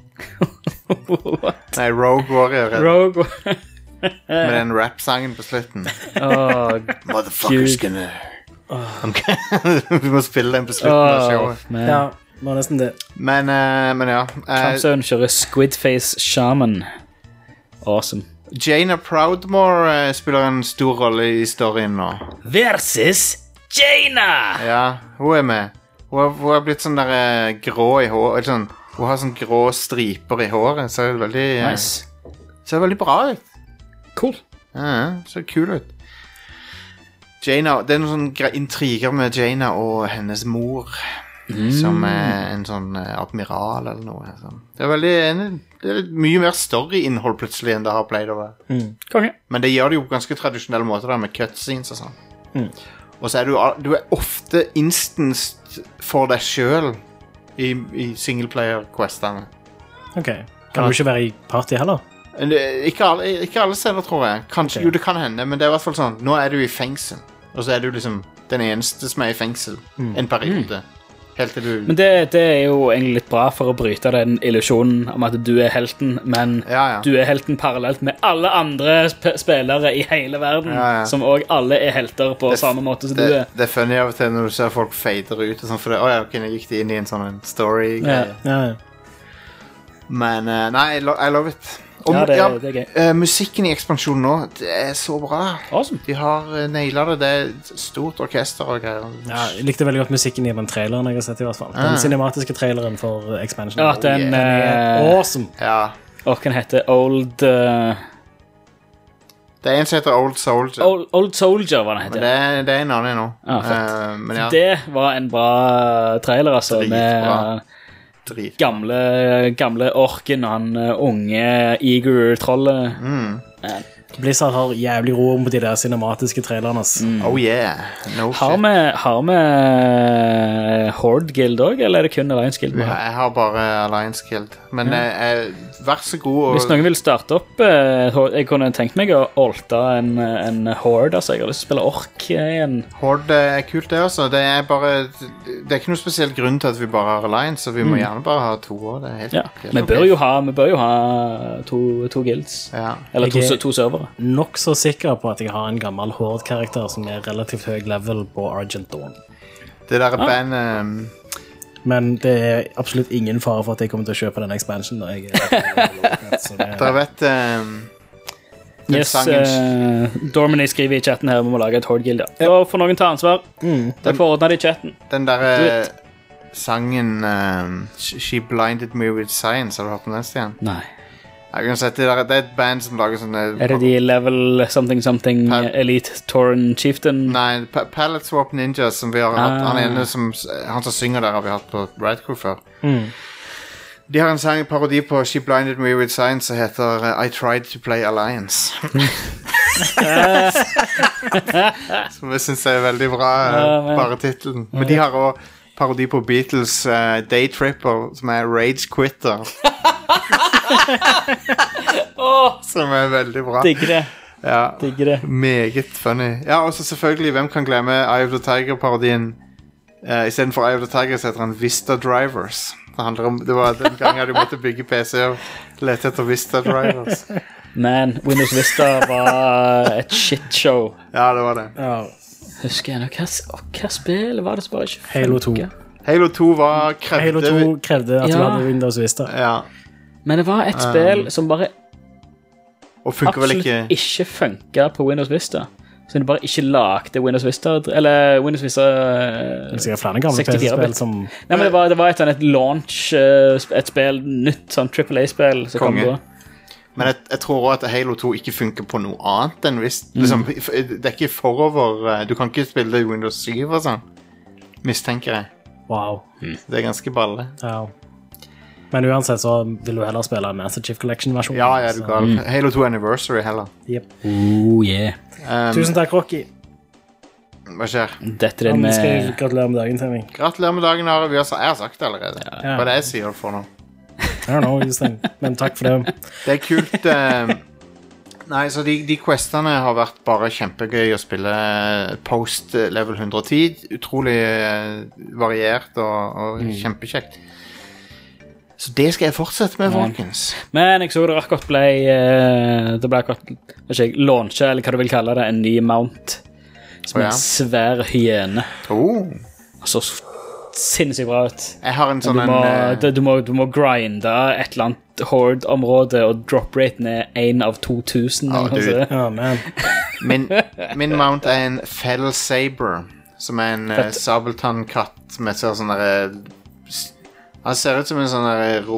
Nei, Rogue Warrior. Rogue med den rap-sangen på slutten. Oh, Motherfuckers gonna... Oh. Vi må spille den på slutten oh, av showet. Man. Ja, må nesten det. Men, uh, men ja. Kampsøen uh, kjører Squidface Shaman. Awesome. Jaina Proudmore uh, spiller en stor rolle i storyen nå. Versus Jaina! Ja, hun er med. Hun har, hun har blitt sånn der uh, grå i håret. Sånn, hun har sånn grå striper i håret. Så er det veldig... Uh, nice. Ser veldig bra ut. Cool. Ja, ser kul ut. Jaina, det er noen sånne intriger med Jaina og hennes mor, mm. som er en sånn admiral eller noe. Sånn. Det er veldig det er mye mer story-innhold plutselig enn det har pleid å være. Mm. Okay. Men det gjør det jo på ganske tradisjonelle måter der, med cutscenes og sånn. Mm. Og så er du, du er ofte instanced for deg selv i, i singleplayer-questene. Ok. Kan du ikke være i party heller? Ikke alle, ikke alle steder, tror jeg. Kanskje, okay. Jo, det kan hende, men det er i hvert fall sånn. Nå er du i fengsel, og så er du liksom den eneste som er i fengsel mm. en periode. Mm. Helt til du... Men det, det er jo egentlig litt bra for å bryte den illusionen om at du er helten, men ja, ja. Du er helten parallelt med alle andre sp- spillere i hele verden, ja, ja. Som også alle er helter på det, samme måte som det, du er. Det er funny av og til når du ser folk fader ut, og sånn, for det, å ja, ok, jeg gikk de inn i en sånn story-greie. Ja, ja, ja. Men, uh, nei, I, lo- I love it. Og, ja, det, ja, det er gøy. Uh, musikken i ekspansjonen nå, det er så bra. Awesome. De har uh, nailet det. Det er et stort orkester og greier. Ja, jeg likte veldig godt musikken i den traileren jeg har sett i hvert fall. Den ah. cinematiske traileren for expansion. Ja, den, oh, yeah. uh, awesome. Ja. Og den heter Old... Uh, Det er en som heter Old Soldier. Old, Old Soldier, hva det heter. Men det er, det er en annen nå. Ah, fett. Uh, men ja. Det var en bra trailer, altså, Dritbra. med Dritbra. gamle, gamle orken og han uh, unge Eager-trollet. Mm. Man. Blizzard har jævlig ro på de der cinematiske trailerne. Mm. Oh yeah, no har shit. vi, har vi Horde Guild også, eller er det kun Alliance Guild? Ja, jeg har bare Alliance Guild. Men ja. jeg, jeg, vær så god og... Hvis noen vil starte opp, jeg kunne tenkt meg å olta en, en Horde, altså jeg har lyst til å spille ork igjen. Horde er kult det også. Det er bare, det er ikke noen spesiell grunn til at vi bare har Alliance, så vi må mm. gjerne bare ha to år. Det er helt, ja. helt vi, bør jo ha, vi bør jo ha to, to guilds, ja. eller to, to servere. Nok så sikker på at jeg har en gammel Horde-karakter som er relativt høy level på Argent Dawn. Det der er ah. band... Um... Men det er absolutt ingen fare for at jeg kommer til å kjøpe den expansion da jeg er så det... Dere vet... Um... Yes, uh, Dormany skriver i chatten her om å lage et Horde Guild, ja. Da får noen ta ansvar. Mm. Det får ordnet i chatten. Den der sangen um, She Blinded Me With Science, har du hørt om den, Stian? Nei. Jeg kan sette, det, er, det er et band som lager sånne... Er det de level something something Pal Elite Tauren Chieftain? Nei, pa Palette Swap Ninjas som vi har ah. hatt. Han ene som, han som synger der har vi hatt på Riot Crew før. Mm. De har en sang, parodi på She Blinded Me With Science som heter uh, I Tried To Play Alliance. Som jeg synes er veldig bra, uh, bare titlen. Men de har også parodi på Beatles uh, Day Tripper som er Rage Quitter. oh, som er veldig bra. Digger det. Ja, Digger det. Meget funny. Ja, og så selvfølgelig, hvem kan glemme Eye of the Tiger-parodien? Uh, I stedet for Eye of the Tiger så heter han Vista Drivers. Det handler om, det var den gangen du måtte bygge P C og lete etter Vista Drivers. Man, Windows Vista var et shitshow. Ja, det var det. Ja. Husker jeg nå, hva, hva spill var det som bare ikke funket? Halo to. Halo to var krevde... Halo to krevde at ja. du hadde Windows Vista. Ja. Men det var et spill um, som bare absolutt ikke... ikke funket på Windows Vista. Så de bare ikke lagde Windows Vista, eller Windows Vista det er sikkert flere gamle P C-spill som... Nei, men det var, det var et, et launch, et spill, nytt sånn triple A-spill som kom da. Men jeg, jeg tror også at Halo to ikke funker på noe annet enn hvis, mm. liksom, det er ikke forover, du kan ikke spille det i Windows syv og sånn, mistenker jeg. Wow. Mm. Det er ganske balle. Ja. Men uansett så vil du heller spille Master Chief Collection-versjonen. Ja, ja, du kan. Mm. Halo to Anniversary heller. Yep. Oh, yeah. Um, Tusen takk, Rocky. Hva skjer? Dette er det med... skal gratulere med dagen til meg. Gratulerer med dagen, Are. Vi har, jeg har sagt det allerede. Ja. Hva er det jeg sier for nå? I don't know, Justin. Men takk for det. Det er kult. Um, nei, så de, de questene har vært bare kjempegøy å spille post level hundre og ti. Utrolig uh, variert og, og mm. kjempekjekt. Så det skal jeg fortsette med, folkens. Men jeg så det akkurat ble det ble akkurat, vet ikke, launche, eller hva du vil kalle det, en ny mount som oh, ja. En svær hyene. Oh. Og så sinnssykt bra ut. Jeg har en sånn du må, en... Du, du, må, du må grinde et eller annet Horde-område, og drop-raten er en av to tusen. Oh, oh, man. min, min mount er en Fell Saber, som er en uh, sabeltannkatt med sånn der... Han ser ut som en sånn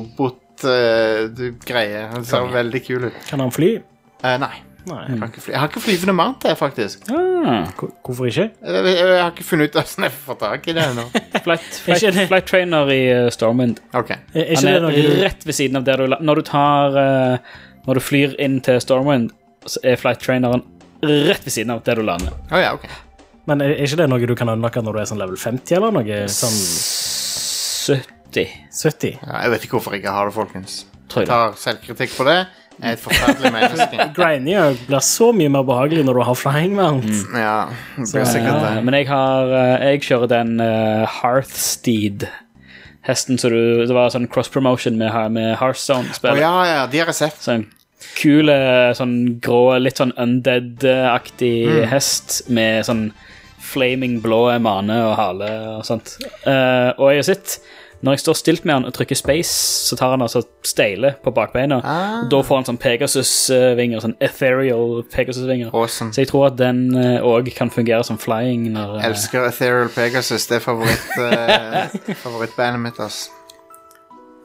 robot-greie. Uh, han ser okay. veldig kul ut. Kan han fly? Uh, nei. nei. Jeg, kan ikke fly. Jeg har ikke flyvende mount her, faktisk. Ah. Hvorfor ikke? Jeg, jeg, jeg har ikke funnet ut hvordan jeg får tak i det nå. flight, flight, flight trainer i uh, Stormwind. Okay. Er, er han er noe... rett ved siden av der du... Når du tar... Uh, når du flyr inn til Stormwind, så er flight traineren rett ved siden av der du lander. Oh, ja, ok. Men er, er ikke det noe du kan unlocke når du er sånn level femti, eller noe sånn... sytti. sytti? Ja, jeg vet ikke hvorfor jeg ikke har det, folkens. Jeg tar selvkritikk på det. Jeg er et forferdelig menneske. Grinding blir så mye mer behagelig når du har flying mount. Mm, ja, det blir sikkert det. Ja, men jeg har, jeg kjører den uh, Hearthsteed hesten, så du, det var sånn cross-promotion med, med Hearthstone-spillet. Å oh, ja, ja, de har jeg sett. Sånn kule, sånn grå, litt sånn undead-aktig mm. hest med sånn flaming blå mane og hale og sånt. Uh, og jeg har sett, når jeg står stilt med han og trykker space, så tar han altså steile på bakbeina. Ah. Da får han sånn Pegasus-vinger, sånn ethereal Pegasus-vinger. Awesome. Så jeg tror at den også kan fungere som flying. Når, jeg elsker ethereal Pegasus, det er favoritt, uh, favorittbandet mitt, ass.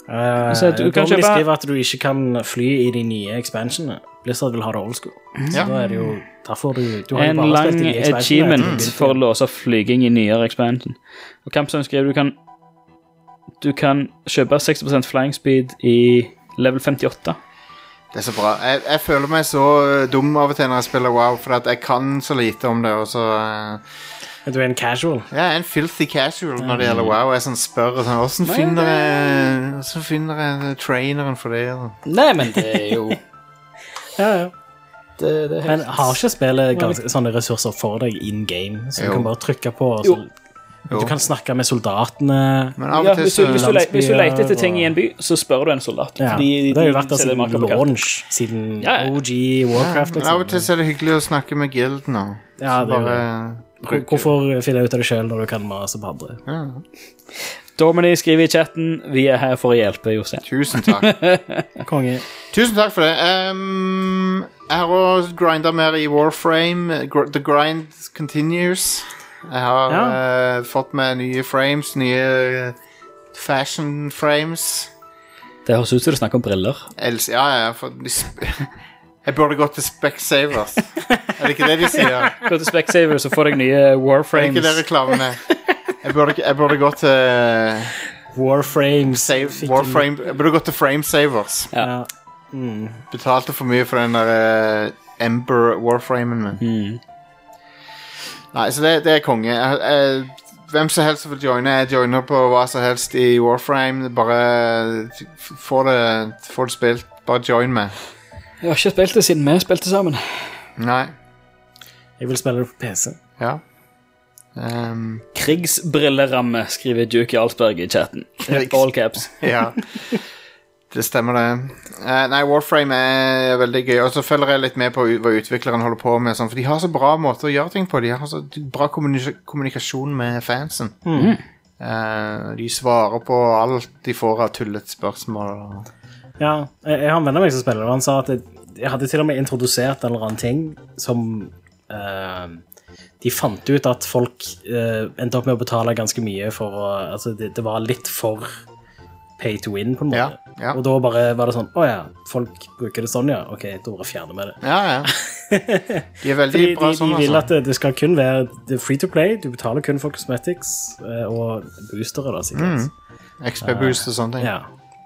Uh, Så du kan Dormly kjøpe- skriver at du ikke kan fly i de nye expansionene. Blizzard vil ha det old school. Så Ja. da er det jo derfor du, du har jo En bare lang spilt i de expansionene. achievement for å låse opp flyging i nyere expansion. Og Campson skriver du kan Du kan kjøpe seksti prosent flying speed i level femtiåtte. Det er så bra. Jeg, jeg føler meg så uh, dum av og til når jeg spiller WoW, for at jeg kan så lite om det, og så... Uh, Du er en casual. jeg er en filthy casual når det gjelder WoW. Jeg sånn spør og sånn, hvordan finner jeg, hvordan finner jeg traineren for det? Nei, men det er jo Ja, ja. det, det er Men helt... har ikke spillet ganske, sånne ressurser for deg in game, så Jo. du kan bare trykke på, og Jo. så, Jo. du kan snakke med soldatene. Men av Ja, og til hvis, du, så... hvis, du le, hvis du landsbyer leter etter ting og- i en by, så spør du en soldat. Ja. Fordi Det har jo de vært der setter siden marker på kartet. launch, siden Ja, ja. O G Warcraft, Men av og liksom. til så er det hyggelig å snakke med gilden og Ja, det er jo bare... Hvor- Hvorfor finne ut av det selv når du kan mase på andre? Ja. Domini skriver i chatten vi er her for å hjelpe Jostein. Tusen takk. Konge. Tusen takk for det. Um, jeg har også grindet mer i Warframe. Gr- The grind continues. Jeg har uh, fått med nye frames, nye uh, fashion frames. Det høres ut som du snakker om briller. Els ja, ja, for de sp jeg burde gått til Specsavers. Er det ikke det de sier? Gå til Specsavers og få deg nye Er det Warframes. ikke det reklamen er? Jeg burde, jeg burde gått til Warframes. save, Warframe. Jeg burde gått til Framesavers. Ja. Mm. Betalte for mye for den der uh, Ember Warframen min. Mm. Nei, så det, det er konge. Jeg, jeg, hvem som helst som vil joine, jeg joiner på hva som helst i Warframe. Bare f- få det, få det spilt. Bare join meg. Jeg har ikke spilt det siden vi spilte sammen. Nei. Jeg vil spille det på P C. Ja. Um, Krigsbrilleramme, skriver Duke Jarlsberg i chatten. Krigs- All caps. ja. Det stemmer det. Eh, nei, Warframe er veldig gøy. Og så følger jeg litt med på u- hva utvikleren holder på med. Sånn, for de har så bra måter å gjøre ting på. De har så bra kommunis kommunikasjon med fansen. Mm. Eh, de svarer på alt de får av tullet spørsmål. Ja, jeg, jeg har en venn av meg som spiller, og han sa at jeg, jeg hadde til og med introdusert en eller annen ting som eh, de fant ut at folk eh, endte opp med å betale ganske mye for å, altså det, det var litt for pay to win på en måte. Ja, ja. Og da bare var det sånn, åja, folk bruker det sånn, ja, ok, da bare fjerner vi det. Ja, ja. De er veldig Fordi bra de, sånn, de vil altså. at det, det skal kun være det er free to play, du betaler kun for cosmetics eh, og boostere da, sikkert. Mm. X P-boost og sånne ting. Ja.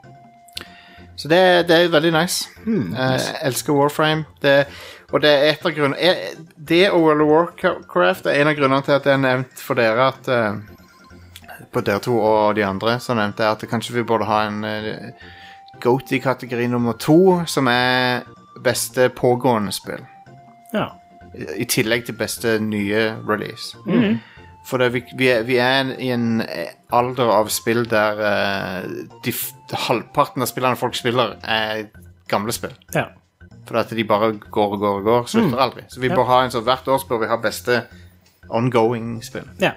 Så det, det er veldig nice. Eh, jeg elsker Warframe. Det, og det er et av grunnene er- Det og World of Warcraft er en av grunnene til at jeg har nevnt for dere at eh, på dere to og de andre, så nevnte jeg at kanskje vi burde ha en uh, GOTY-kategori nummer to, som er beste pågående spill. Ja. I, i tillegg til beste nye release. Mhm. For det, vi, vi, er, vi er i en alder av spill der uh, de, f- halvparten av spillene folk spiller er gamle spill. Ja. For at de bare går og går og går, slutter Mm. aldri. Så vi Ja. bør ha en sånn, hvert år bør vi ha beste ongoing spill. Ja.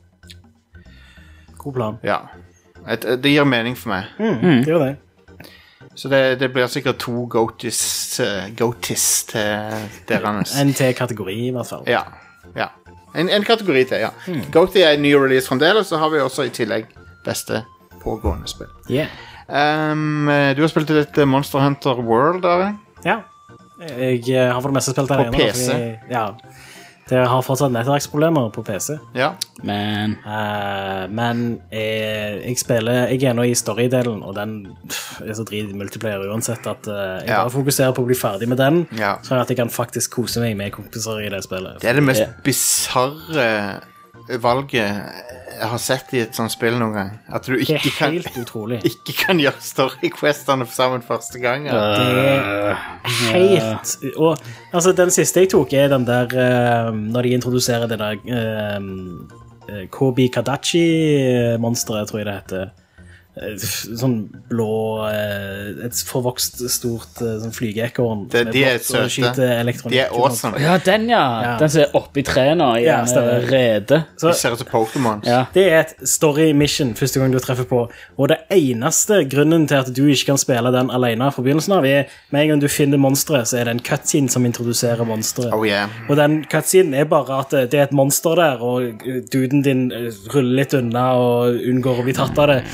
God plan. Ja. Et, det gir mening for meg. Mm, det gjør det. Så det, det blir sikkert to goatis, uh, goatis til dere. En til kategori i hvert fall. Ja, ja. En, en kategori til, ja. Mm. GOTY er en ny release fremdeles, så har vi også i tillegg beste pågående spill. Yeah. Um, du har spilt litt Monster Hunter World, Are? Ja. Jeg eh, har for det meste spilt På der P C. fordi- Ja. Det har fortsatt nettverksproblemer på P C. Ja. Men Eh, men jeg, jeg spiller Jeg er nå i storydelen, og den pff, er så drit i multiplayer uansett at eh, jeg Ja. bare fokuserer på å bli ferdig med den, Ja. sånn at jeg kan faktisk kose meg med kompiser i det spillet. Det er det mest bisarre valget jeg har sett i et sånt spill noen gang. At du Det ikke er kan, helt utrolig. ikke kan gjøre story-questene sammen første gang. Ja. Det er helt Og altså, den siste jeg tok, er den der eh, når de introduserer det der uh, Kobi Kadachi-monsteret, tror jeg det heter. Eh, Sånn blå eh, et forvokst stort eh, sånn flygeekorn. Det- som de er blått og søte. skyter elektronikk. De er awesome. Ja, den, ja. Ja. Den som er oppi trærne i Ja, en stemmer. eh, rede. Så- De ser ut som Pokémon. Ja. Det er et story mission første gang du treffer på. Og det eneste grunnen til at du ikke kan spille den alene fra begynnelsen av, er med en gang du finner monstre, så er det en cutscene som introduserer monsteret. Oh yeah. Og den cutscenen er bare at det er et monster der, og duden din ruller litt unna og unngår å bli tatt av det, og så starter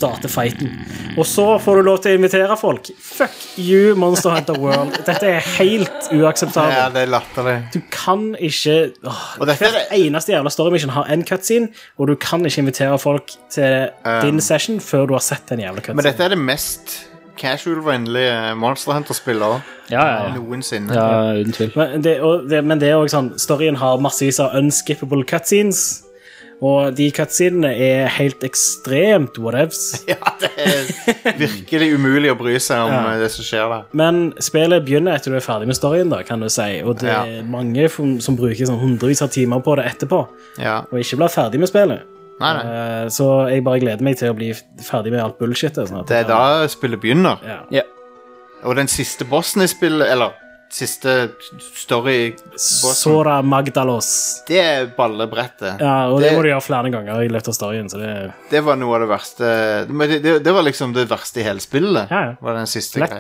starter fighten. Og så får du lov til å invitere folk. Fuck you, Monster Hunter World. Dette er helt uakseptabelt. Ja, det er latterlig. Du kan ikke åh, dette Hvert er... eneste jævla story mission har en cutscene, og du kan ikke invitere folk til um, din session før du har sett en jævla cutscene. Men dette er det mest casual-vennlige Monster Hunter-spiller ja, ja, ja. noensinne. Ja, uten tvil. Men det, det, men det er også sånn, storyen har massevis av unskippable cutscenes, og de cutscenene er helt ekstremt whatevs. Ja, det er virkelig umulig å bry seg om ja. det som skjer der. Men spillet begynner etter du er ferdig med storyen, da, kan du si, og det er ja. mange som bruker sånn hundrevis av timer på det etterpå, ja. og ikke blir ferdig med spillet. Nei, nei. Uh, så jeg bare gleder meg til å bli ferdig med alt bullshit. Sånn det er da spillet begynner. Ja. Ja. Og den siste bossen i spillet, eller siste story-bossen, Sora Magdalos. Det er ballebrettet. Ja, og det, det må du gjøre flere ganger i løpet av storyen. Så det... det var noe av det verste. Men det, det, det var liksom det verste i hele spillet. Ja, ja. Var den siste greia.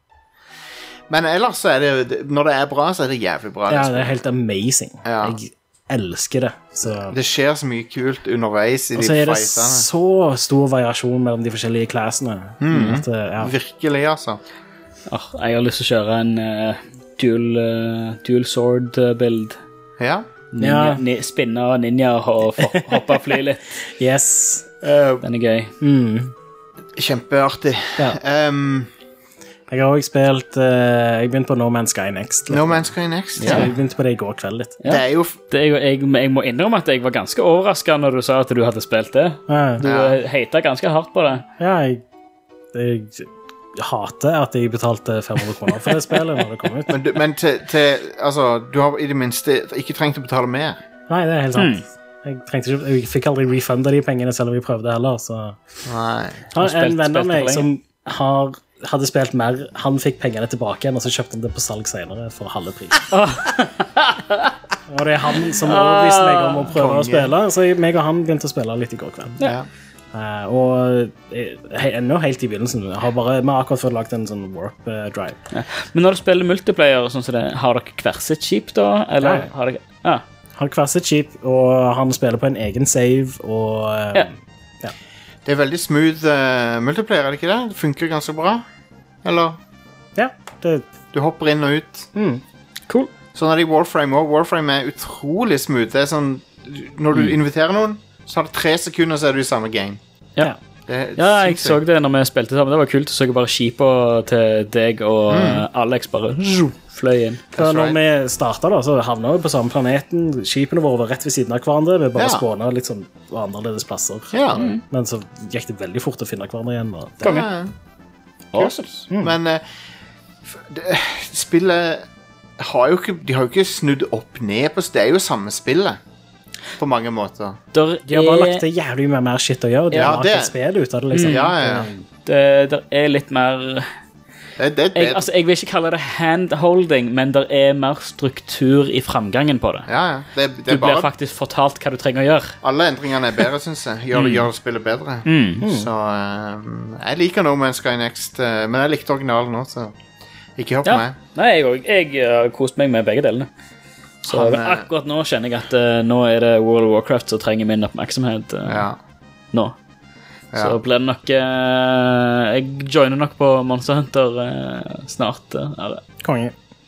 Men ellers så er det, når det er bra, så er det jævlig bra. Ja, det er helt amazing. Ja. Jeg elsker det. Så... Det skjer så mye kult underveis i de fightene. Og så er det så stor variasjon mellom de forskjellige klassene. Mm. At, ja. Virkelig, altså. Oh, jeg har lyst til å kjøre en uh, dual, uh, dual sword-bild. Ja. Ninja, ja. Ni, spinne ninja og hoppe og fly litt. Yes. Uh, Den er gøy. Mm. Kjempeartig. Ja. Um, Jeg har også spilt uh, Jeg begynte på No Man's Sky Next litt. No Man's Sky Next, ja. Jeg begynte på det i går kveld litt. Ja. Det er jo det er, jeg, jeg må innrømme at jeg var ganske overrasket når du sa at du hadde spilt det. Ja. Du ja. hatet ganske hardt på det. Ja, jeg, jeg, jeg hater at jeg betalte fem hundre kroner for det spillet når det kom ut. Men, du, men til, til Altså, du har i det minste ikke trengt å betale mer. Nei, det er helt sant. Mm. Jeg, trengte ikke, jeg fikk aldri refunda de pengene selv om vi prøvde heller, så... Nei. Han, en venn av meg som har hadde spilt mer, han fikk pengene tilbake igjen, og så kjøpte han det på salg senere for halve pris. Oh. Og det er han som overbeviste meg om å prøve Konge. å spille, så meg og han begynte å spille litt i går kveld. Ja. Uh, og he, ennå helt i begynnelsen, jeg har bare, vi har akkurat fått lagt en sånn warp uh, drive. Ja. Men når du spiller multiplayer, sånn som det, har dere hver sitt skip da? Eller ja. har dere... Ja. Har hver sitt skip, og han spiller på en egen save, og... Uh, ja. ja. Det er veldig smooth uh, multiplayer, er det ikke det? Det funker ganske bra. Eller? Ja, det... Du hopper inn og ut. Mm. Cool. Sånn er det i Warframe også. Warframe er utrolig smooth. Det er sånn, når du mm. inviterer noen, så har det tre sekunder, så er du i samme game. Ja, ja jeg så det når vi spilte sammen. Det var kult, så jeg bare skipa til deg, og mm. Alex bare fløy inn. Ja, når vi startet da, så havnet vi på samme planeten. Skipene våre var rett ved siden av hverandre. Vi bare ja. spånet litt sånn på annerledes plasser. Ja. Mm. Men så gikk det veldig fort å finne hverandre igjen. Og det... Konge. Awesome. Mm. Men uh, det, spillet har jo ikke, de har jo ikke snudd opp ned på, det er jo samme spillet på mange måter. Der de har bare lagt det jævlig mye mer shit å gjøre. De ja, har lagt et spill ut av det liksom. Mm, ja, ja. Det, der er litt mer det, det, det, jeg, altså, jeg vil ikke kalle det handholding, men der er mer struktur i framgangen på det. Ja, ja. Det, det du blir bare... faktisk fortalt hva du trenger å gjøre. Alle endringene er bedre, synes jeg. Gjør, mm. gjør spillet bedre. Mm. Så um, jeg liker No Man's Sky Next, uh, men jeg likte originalen også, så ikke hopp ja. med. Nei, jeg, jeg har uh, kost meg med begge delene. Så Han, akkurat nå kjenner jeg at uh, nå er det World of Warcraft som trenger min oppmerksomhet uh, ja. nå. Ja. Så blir det nok uh, jeg joiner nok på Monster Hunter uh, snart uh, Konge.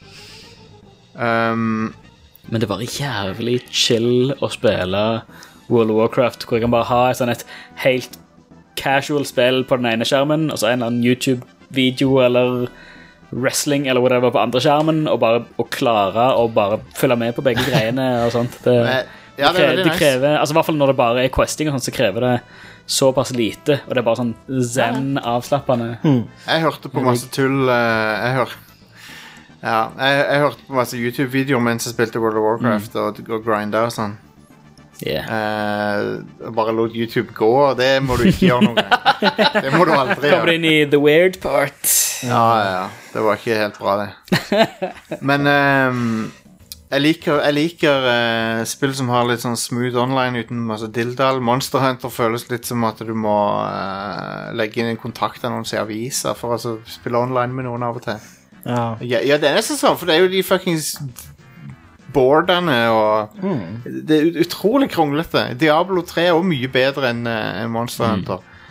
um, Men det var jævlig chill å spille World of Warcraft, hvor jeg kan bare ha et, sånn et helt casual spill på den ene skjermen, og så en eller annen YouTube-video eller wrestling eller whatever på andre skjermen, og bare å klare å bare følge med på begge greiene og sånt. Det, ja, det, det, det krever, altså i hvert fall når det bare er questing og sånt, så krever det såpass lite, og det er bare sånn zen-avslappende. Mm. Jeg hørte på masse tull, jeg, hør, ja, jeg, jeg hørte på masse YouTube-videoer mens jeg spilte World of Warcraft mm. og, og grinda og sånn. Yeah. Uh, bare lot YouTube gå, og det må du ikke gjøre noen gang. Det må du aldri gjøre. Kommer inn i the weird part. Ja, ja, det var ikke helt bra det. Men um, jeg liker, jeg liker uh, spill som har litt sånn smooth online uten masse dilldall. Monster Hunter føles litt som at du må uh, legge inn en kontaktannonse i aviser for å altså, spille online med noen av og til. Ja, ja, ja det er nesten sånn, for det er jo de fuckings boardene og mm. det er utrolig kronglete. Diablo tre er også mye bedre enn uh, Monster Hunter.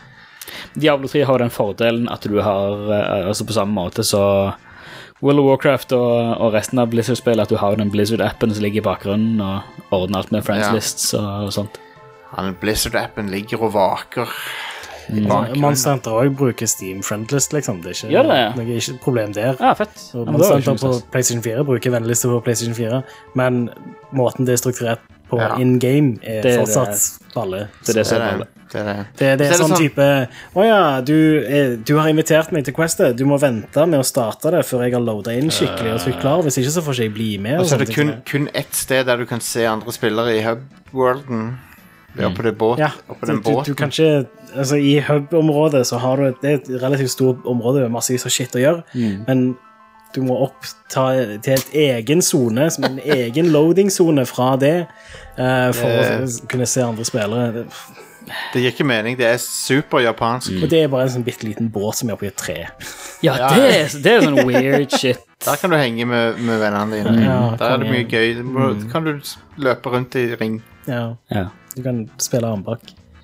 Diablo tre har den fordelen at du har, uh, altså på samme måte så World of Warcraft og, og resten av Blizzard-spill, at du har den Blizzard-appen som ligger i bakgrunnen og ordner alt med friends Ja. lists og, og sånt. Ja, den Blizzard-appen ligger og vaker. Mm. Monster Hunter også bruker Steam Friendlist, liksom. Det er ikke, Gjør det? det er ikke et problem der. Ja, fett. Og Ja, men da Monster er det Hunter ikke på noe PlayStation fire bruker vennliste på PlayStation fire, men måten det er strukturert på Ja. in-game er Det er fortsatt balle. Det er det som Det er er balle. det. Det er det. Det, det Så er sånn type Åja, du, er- du har invitert meg til Questet. Du må vente med å starte det før jeg har loadet inn skikkelig og trykt klar. Hvis ikke så får ikke jeg bli med. Og så er sånne det ting kun, som kun ett sted der du kan se andre spillere i hub-worlden. Det er oppe, det båt, Ja, oppe du, den du, båten. du kan ikke Altså, i hub-området så har du et, det er et relativt stort område med massevis av shit å gjøre, Mm. men du må opp ta, til et egen zone, som en egen loading-zone fra det, eh, for Det- å kunne se andre spillere. Det, Det gir ikke mening. Det er super japansk. Og det er bare en sånn bitteliten båt som er oppi et tre. Ja, Ja. det er, det er sånn weird shit. Der kan du henge med, med vennene dine. Ja, Der er det konge. mye gøy. Du må- kan du s- løpe rundt i ring. Ja, Ja. du kan spille armbak.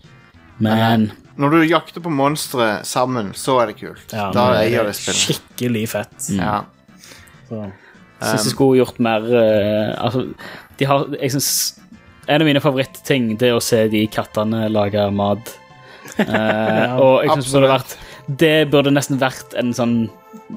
Men Når du jakter på monstre sammen, så er det kult. Ja, da men eier er det spillet. skikkelig fett. Ja. Så. synes jeg skulle gjort mer eh, altså, de har, jeg synes en av mine favorittting det er å se de kattene lage mat. Eh, og jeg synes det burde vært det burde nesten vært en sånn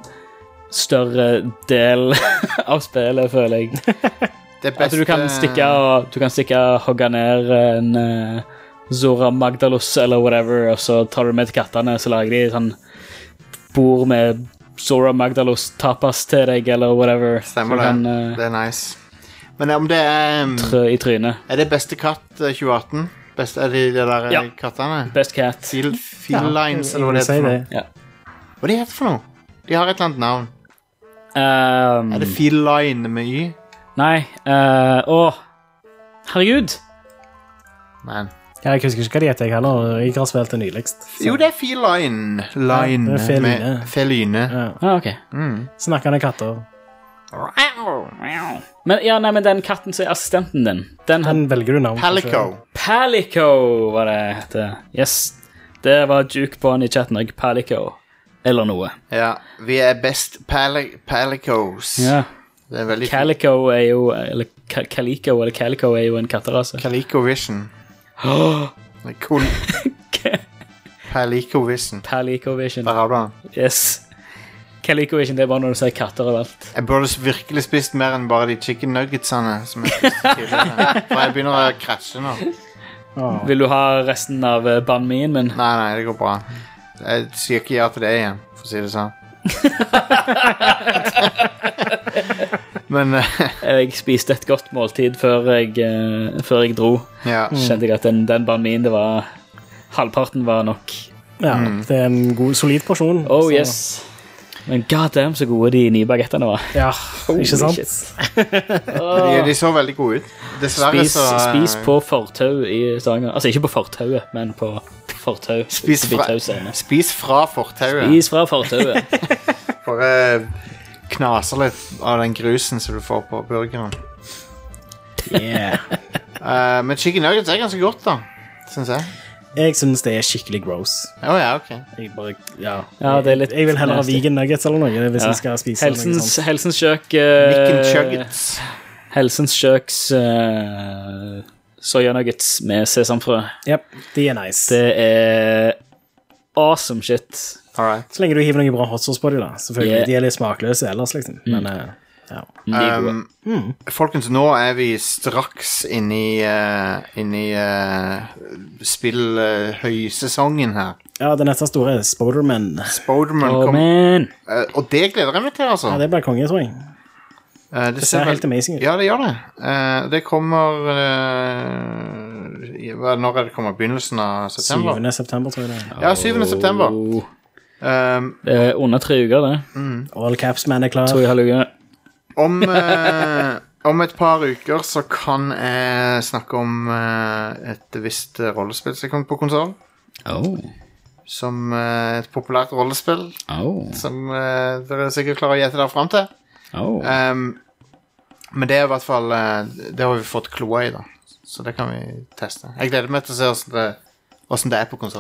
større del av spillet, føler jeg. Det At du kan stikke og du kan stikke og hogge ned en uh, Zora Magdalos eller whatever, og så tar du med til kattene, så lager de sånn bord med Zora Magdalos tapas til deg, eller whatever. Stemmer Så det. kan, eh, Det er nice. Men om det er um, trø i trynet. Er det beste katt eh, tjue atten? Best, er det de der Ja. ja. kattene? Best cat. Feel, Feelines, Ja, eller hva det jeg heter for vil noe? si Ja. Hva de heter for noe? De har et eller annet navn. Um, Er det Feeline med Y? Nei. eh, Å, herregud. Man. Ja, jeg husker ikke hva de heter, jeg heller. Jeg har spilt det nyligst. så- Jo, det er Feeline. Line. Ja, det er feline. med Feline. Ja. Ah, ok. Snakkende katter. Men, ja, nei, men den katten som er assistenten din, den Den velger du navn på Palico. selv. Palico var det hette. Yes. Det var Duke på han i chatten òg. Palico. Eller noe. Ja, vi er best pali Palicos. Ja. Det er veldig Calico er jo Eller Ca- Calico eller Calico er jo en katterase. Calico Vision. Det er cool. Palico Vision. Palico Vision. Der har du den. Yes. Calico Vision, det er bare når du sier katter overalt. Jeg burde virkelig spist mer enn bare de chicken nuggetsene som jeg spiste tidligere. For jeg begynner å krasje nå. Vil du ha resten av eh, banh mien min? Nei, nei, det går bra. Jeg sier ikke ja til det igjen, for å si det sånn. Men eh, Jeg spiste et godt måltid før jeg, eh, før jeg dro. ja. Kjente jeg at den, den banh mien, det var halvparten var nok. Ja, det er en god, solid porsjon. Oh så- yes. Men god damn så gode de nye bagettene var. Ja, ikke sant? shit. De, de så veldig gode ut. Dessverre Spis, så eh, spis på fortau i Stavanger. Altså ikke på fortauet, men på fortau. Spis Forbi fra, tauscene. spis fra fortauet. Spis fra fortauet. Bare knaser litt av den grusen som du får på burgeren. Yeah. Eh, men chicken nuggets er ganske godt, da. Syns jeg. Jeg synes det er skikkelig gross. Å ja, ok. Jeg bare, ja. Ja, det er litt Jeg vil heller ha nasty. vegan nuggets eller noe hvis Ja. jeg skal spise Helsens, noe sånt. Helsens kjøk Nicken uh, chuggets. Helsens kjøks uh, soyanuggets med sesamfrø. Yep, de er nice. Det er awesome shit. Alright. Så lenge du hiver noe bra hot sauce på dem, da. Selvfølgelig, Yeah. de er litt smakløse ellers, liksom. Men, eh, ja. De er gode. Um, folkens, nå er vi straks inne i, uh, inne i uh, spill-høysesongen her. ja, det neste store er Spoderman. Spoderman Oh, kom, man. uh, og det gleder jeg meg til, altså. Ja, det blir konge, tror jeg. Uh, Det ser helt amazing ut. Ja, det gjør det. Uh, det kommer uh, i- hva- Når er det kommer? Begynnelsen av september? syvende september, tror jeg det er. Ja, syvende september. Oh. Um, Det er under tre uker, det. All Capsman er klar. To og en halv uke. om, uh, om et par uker så kan jeg snakke om uh, et visst rollespill som kommer på konsoll. Oh. Som uh, et populært rollespill Oh. som uh, dere sikkert klarer å gjette dere fram til. Oh. Um, men det er i hvert fall uh, det har vi fått kloa i, da. Så det kan vi teste. Jeg gleder meg til å se hvordan det, hvordan det er på konsoll.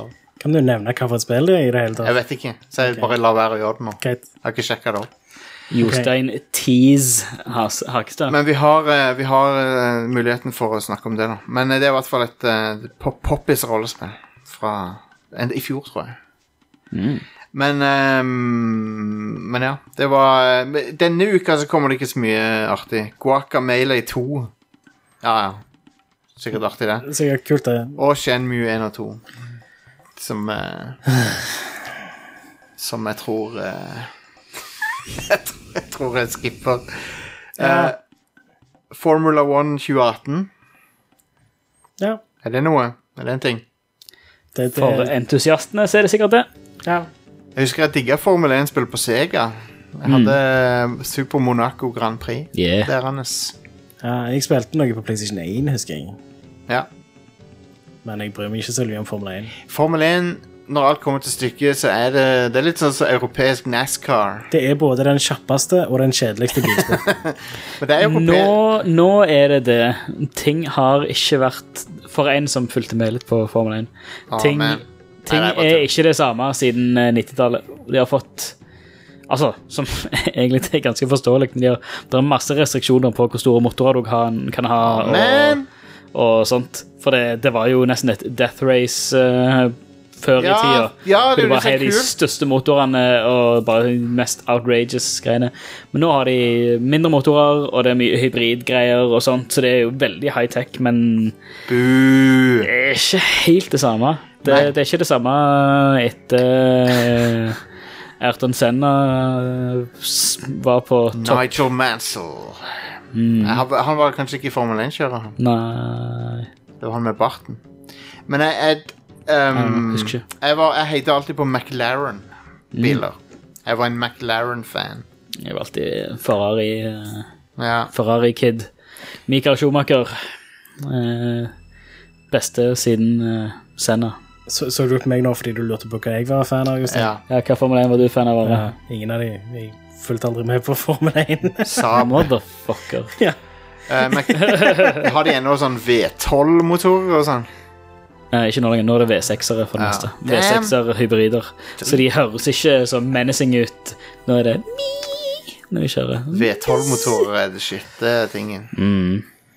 Kan du nevne hva for et spill det er i det hele tatt? Jeg vet ikke, så jeg okay. bare lar være å gjøre det nå. Greit. Jeg har ikke sjekket det opp. Jostein okay. Tease Hakstad. Men vi har, vi har uh, muligheten for å snakke om det da. Men det er i hvert fall et uh, Poppis rollespill fra en, i fjor, tror jeg. Mm. Men, um, men ja, det var... Denne uka så kommer det ikke så mye artig. Guacamelee to. Ja, ja. Sikkert artig det. Sikkert kult det. Og Shenmue one og two. Som... Uh, som jeg tror... Uh, jeg, tror jeg tror jeg skipper. Ja. Uh, Formula one twenty eighteen. Ja. Er det noe? Er det en ting? Det, det... For entusiastene så er det sikkert det. Ja. Jeg husker jeg digget Formel one-spill på Sega. Jeg hadde mm. Super Monaco Grand Prix. Yeah. Der hans. Ja, jeg spilte noe på PlayStation one, husker jeg. Ja. Men jeg bryr meg ikke så mye om Formel one. Formel one, når alt kommer til stykket, så er det, det er litt sånn så europeisk NASCAR. Det er både den kjappeste og den kjedeligste bilsporten. Men det er europe... nå, nå er det det. Ting har ikke vært, for en som fulgte med litt på Formel one, oh, ting... Man. Ting nei, nei, er ikke det samme siden nittitallet. De har fått, altså, som egentlig er ganske forståelig, men de har, det er masse restriksjoner på hvor store motorer du kan, kan ha, og, og sånt. For det, det var jo nesten et death race uh, før ja, i tida. Ja, det var helt de største motorene og bare de mest outrageous greiene. Men nå har de mindre motorer, og det er mye hybridgreier og sånt, så det er jo veldig high-tech, men Buh. Det er ikke helt det samme. Det, det er ikke det samme etter uh, Ayrton Senna var på topp. Nigel Mansell. Mm. Han, han var kanskje ikke Formel one-kjører. Nei. Det var han med barten. Men jeg jeg, um, jeg, jeg, var, jeg heide alltid på McLaren-biler. Mm. Jeg var en McLaren-fan. Jeg var alltid Ferrari uh, ja. Ferrari-kid. Michael Schumacher uh, beste siden uh, Senna. Så, så du på meg nå fordi du lurte på hva jeg var fan av, Jostein? Ja. Ja, hva Formel one var du fan av? Ja, ingen av de. Jeg fulgte aldri med på Formel one. Saab. Motherfucker. Ja. Uh, Mac- har de ennå sånn V tolv-motorer og sånn? Nei, ikke nå lenger. Nå er det V seks-ere for det ja. meste. V seks-ere hybrider. Så de høres ikke så menacing ut. Nå er det når vi kjører. V tolv-motorer er det shit, det er tingen. Mm.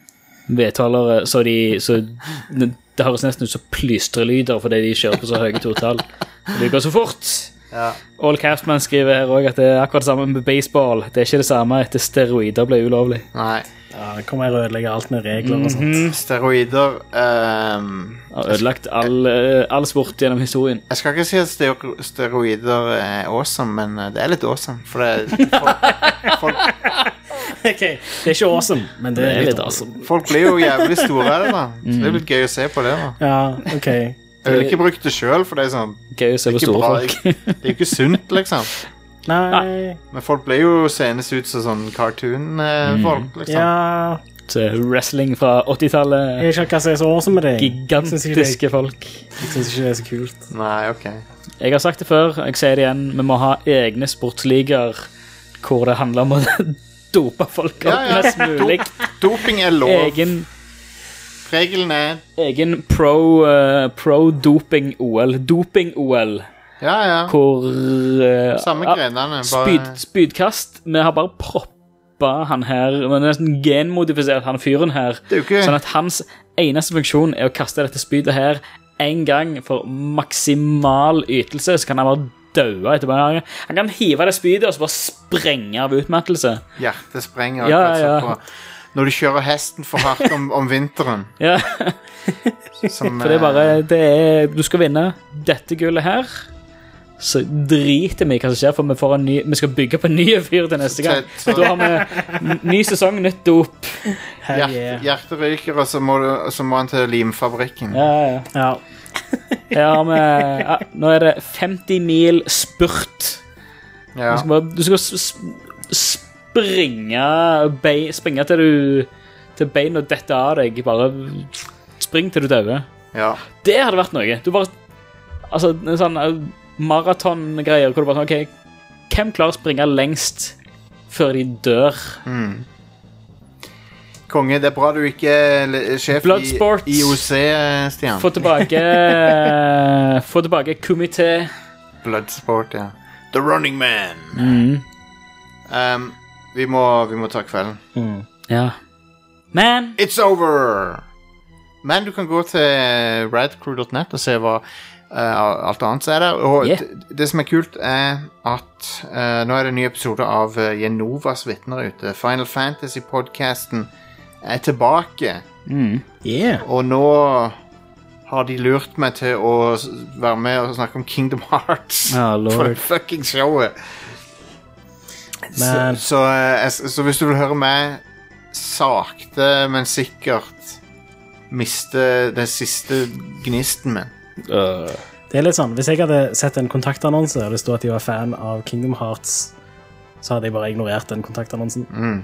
V tolv-ere, så de... Så, det høres nesten ut som plystrelyder fordi de kjører på så høye totall. Det går så fort. Ja. All Castman skriver her også at det er akkurat det samme med baseball. Det er ikke det samme etter steroider ble ulovlig. Nei. Ja, det kommer jeg å ødelegge alt med regler og sånt. Mm-hmm. Steroider um, har ødelagt all, all sport gjennom historien. Jeg skal ikke si at steroider er awesome, men det er litt awesome. For det folk, folk Ok, det er ikke awesome, men det, det er litt, litt awesome. Folk blir jo jævlig store av det da. Så det er litt gøy å se på det da. Ja, ok. Jeg vil ikke bruke det selv, for det er sånn gøy å se på store bra, folk. Det er jo ikke sunt, liksom. Nei. Men folk blir jo senes ut som sånn cartoon-folk, mm. liksom. Ja. Til wrestling fra åttitallet. Jeg skjønner hva som er så awesome med det. Gigantiske folk. Jeg synes ikke det er så kult. Nei, ok. Jeg har sagt det før, jeg sier det igjen, vi må ha egne sportsligaer hvor det handler om å dope folk opp ja, ja. Mest mulig. Doping er lov. Egen... Regelen er egen pro, uh, pro-doping-O L. Doping-O L. Ja, ja. Hvor uh, samme grenene. Bare... Spyd, spydkast. Vi har bare proppa han her. Vi har nesten genmodifisert han fyren her. Okay. Sånn at hans eneste funksjon er å kaste dette spydet her en gang for maksimal ytelse. Så kan han bare døde etterpå. Han kan hive det spydet og så bare sprenge av utmattelse. Hjertesprenger. Ja, ja. På, når du kjører hesten for hardt om, om vinteren. Ja. Som, for det er bare, det er, du skal vinne dette gullet her, så driter vi hva som skjer, for vi, får en ny, vi skal bygge på en ny fyr til neste gang. Så, så. Da har vi ny sesong, nytt dop. Hjert, hjerteryker, og så må, du, så må han til limfabrikken. Ja, ja. Ja. Ja, men, ja, nå er det femti mil spurt. Ja. Du skal, bare, du skal springe, bein, springe til du til bein og dette av deg. Bare spring til du døver. Ja. Det hadde vært noe. Du bare, altså, en sånn maraton-greier, hvor du bare sånn, ok, hvem klarer å springe lengst før de dør? Mm. konge. Det er bra du ikke er sjef i I O C, Stian. Få tilbake Få tilbake komité. Bloodsport, ja. The Running Man. Mm. Um, vi, må, vi må ta kvelden. Mm. Ja. Men It's over! Men du kan gå til radcrew dot net og se hva uh, alt annet er der. Og yeah. det, det som er kult, er at uh, nå er det en ny episode av uh, Genovas vitner ute. Final Fantasy-podcasten er tilbake. Mm. Yeah. Og nå har de lurt meg til å være med og snakke om Kingdom Hearts oh, for fucking showet. Så, så, uh, så hvis du vil høre meg sakte, men sikkert miste den siste gnisten min. Uh. Det er litt sånn, hvis jeg hadde sett en kontaktannonse og det stod at de var fan av Kingdom Hearts, så hadde jeg bare ignorert den kontaktannonsen. Mm.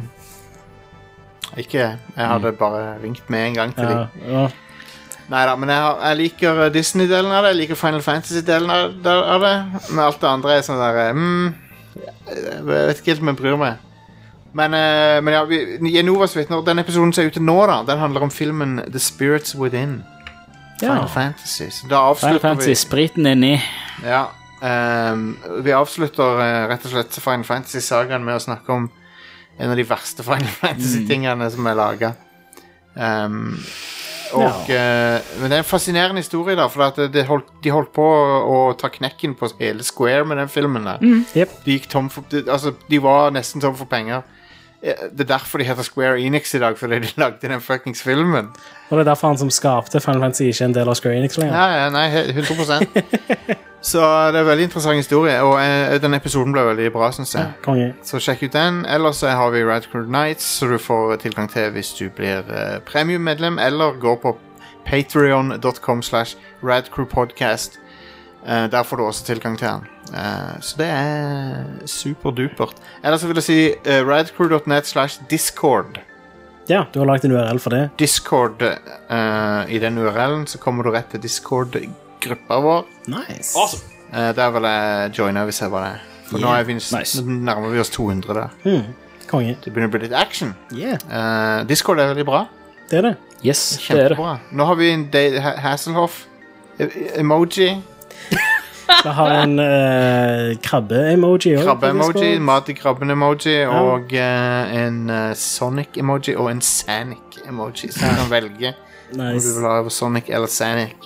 Ikke, jeg hadde mm. bare ringt med en gang til ja, dem. Ja. Neida, men jeg, har, jeg liker Disney-delen av det, jeg liker Final Fantasy-delen av, av det, men alt det andre er sånn der, mm, jeg vet ikke helt om jeg bryr meg. Men, uh, men ja, vi, Genovas vitner, den episoden som er ute nå da, den handler om filmen The Spirits Within. Final ja. Fantasy. Så da avslutter Final Fantasy, vi... spriten inni. Ja, um, vi avslutter uh, rett og slett Final Fantasy-sagaen med å snakke om en av de verste Final Fantasy-tingene mm. som er laget. Um, og, ja. uh, men det er en fascinerende historie da, for at det holdt, de holdt på å, å ta knekken på hele Square med den filmen der. Mm. Yep. De gikk tom for, de, altså, de var nesten tom for penger. Det er derfor de heter Square Enix i dag, fordi de lagde den fuckings filmen. Og det er derfor han som skapte Final Fantasy ikke er en del av Square Enix lenger. Ja, ja, nei, hundre prosent. Så det er en veldig interessant historie, og uh, den episoden ble veldig bra, synes jeg. Ja, konge. Så sjekk ut den. Ellers har vi Radcrew Nights, så du får tilgang til hvis du blir uh, premiummedlem, eller går på patreon dot com slash radcrewpodcast. Uh, der får du også tilgang til den. Uh, så det er superdupert. Ellers vil jeg si uh, radcrew dot net slash discord. Ja, du har lagt en U R L for det. Discord, uh, i den U R L-en så kommer du rett til Discord-gruppa vår. Nice. Awesome. Uh, der vil jeg joine hvis jeg var det. For yeah. nå er vi, nice. nærmer vi oss to hundre der. Mm. Konge. Det begynner å bli litt action. Yeah. Uh, Discord er veldig bra. Det er det. Yes, kjempebra. Det er det. Nå har vi en Dave Hasselhoff emoji. Vi har en uh, krabbe-emoji også. Krabbe-emoji, mat-i-krabben-emoji ja. Og uh, en uh, Sonic-emoji og en Sanic-emoji. Så du kan velge nice. Om du vil ha Sonic eller Sanic.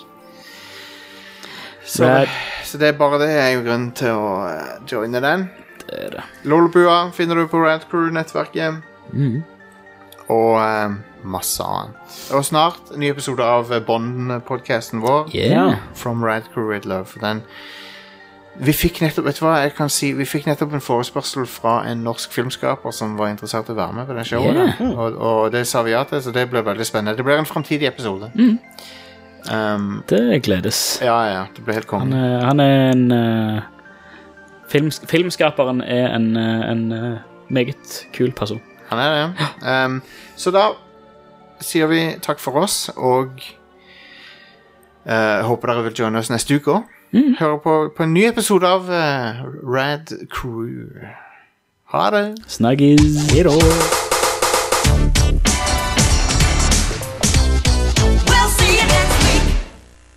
Så, så det er bare det er jo grunnen til å uh, joine den. Det er det. Lolbua finner du på Radcrew-nettverket. Mhm. Og uh, masse annet. Og snart en ny episode av Bond-podcasten vår. Yeah. From Radcrew with Love. Den, vi fikk nettopp, vet du hva jeg kan si? Vi fikk nettopp en forespørsel fra en norsk filmskaper som var interessert i å være med på den showet. Yeah. Og, og det sa vi ja til, så det ble veldig spennende. Det blir en fremtidig episode. Mm. Um, det gledes. Ja, ja, det ble helt kongen. Han, han er en... Uh, films, filmskaperen er en, en uh, meget kul person. Han er det. Um, så da sier vi takk for oss, og uh, håper dere vil joine oss neste uke også. Mm. Høre på, på en ny episode av uh, Rad Crew. Ha det. Snaggis. Hei da.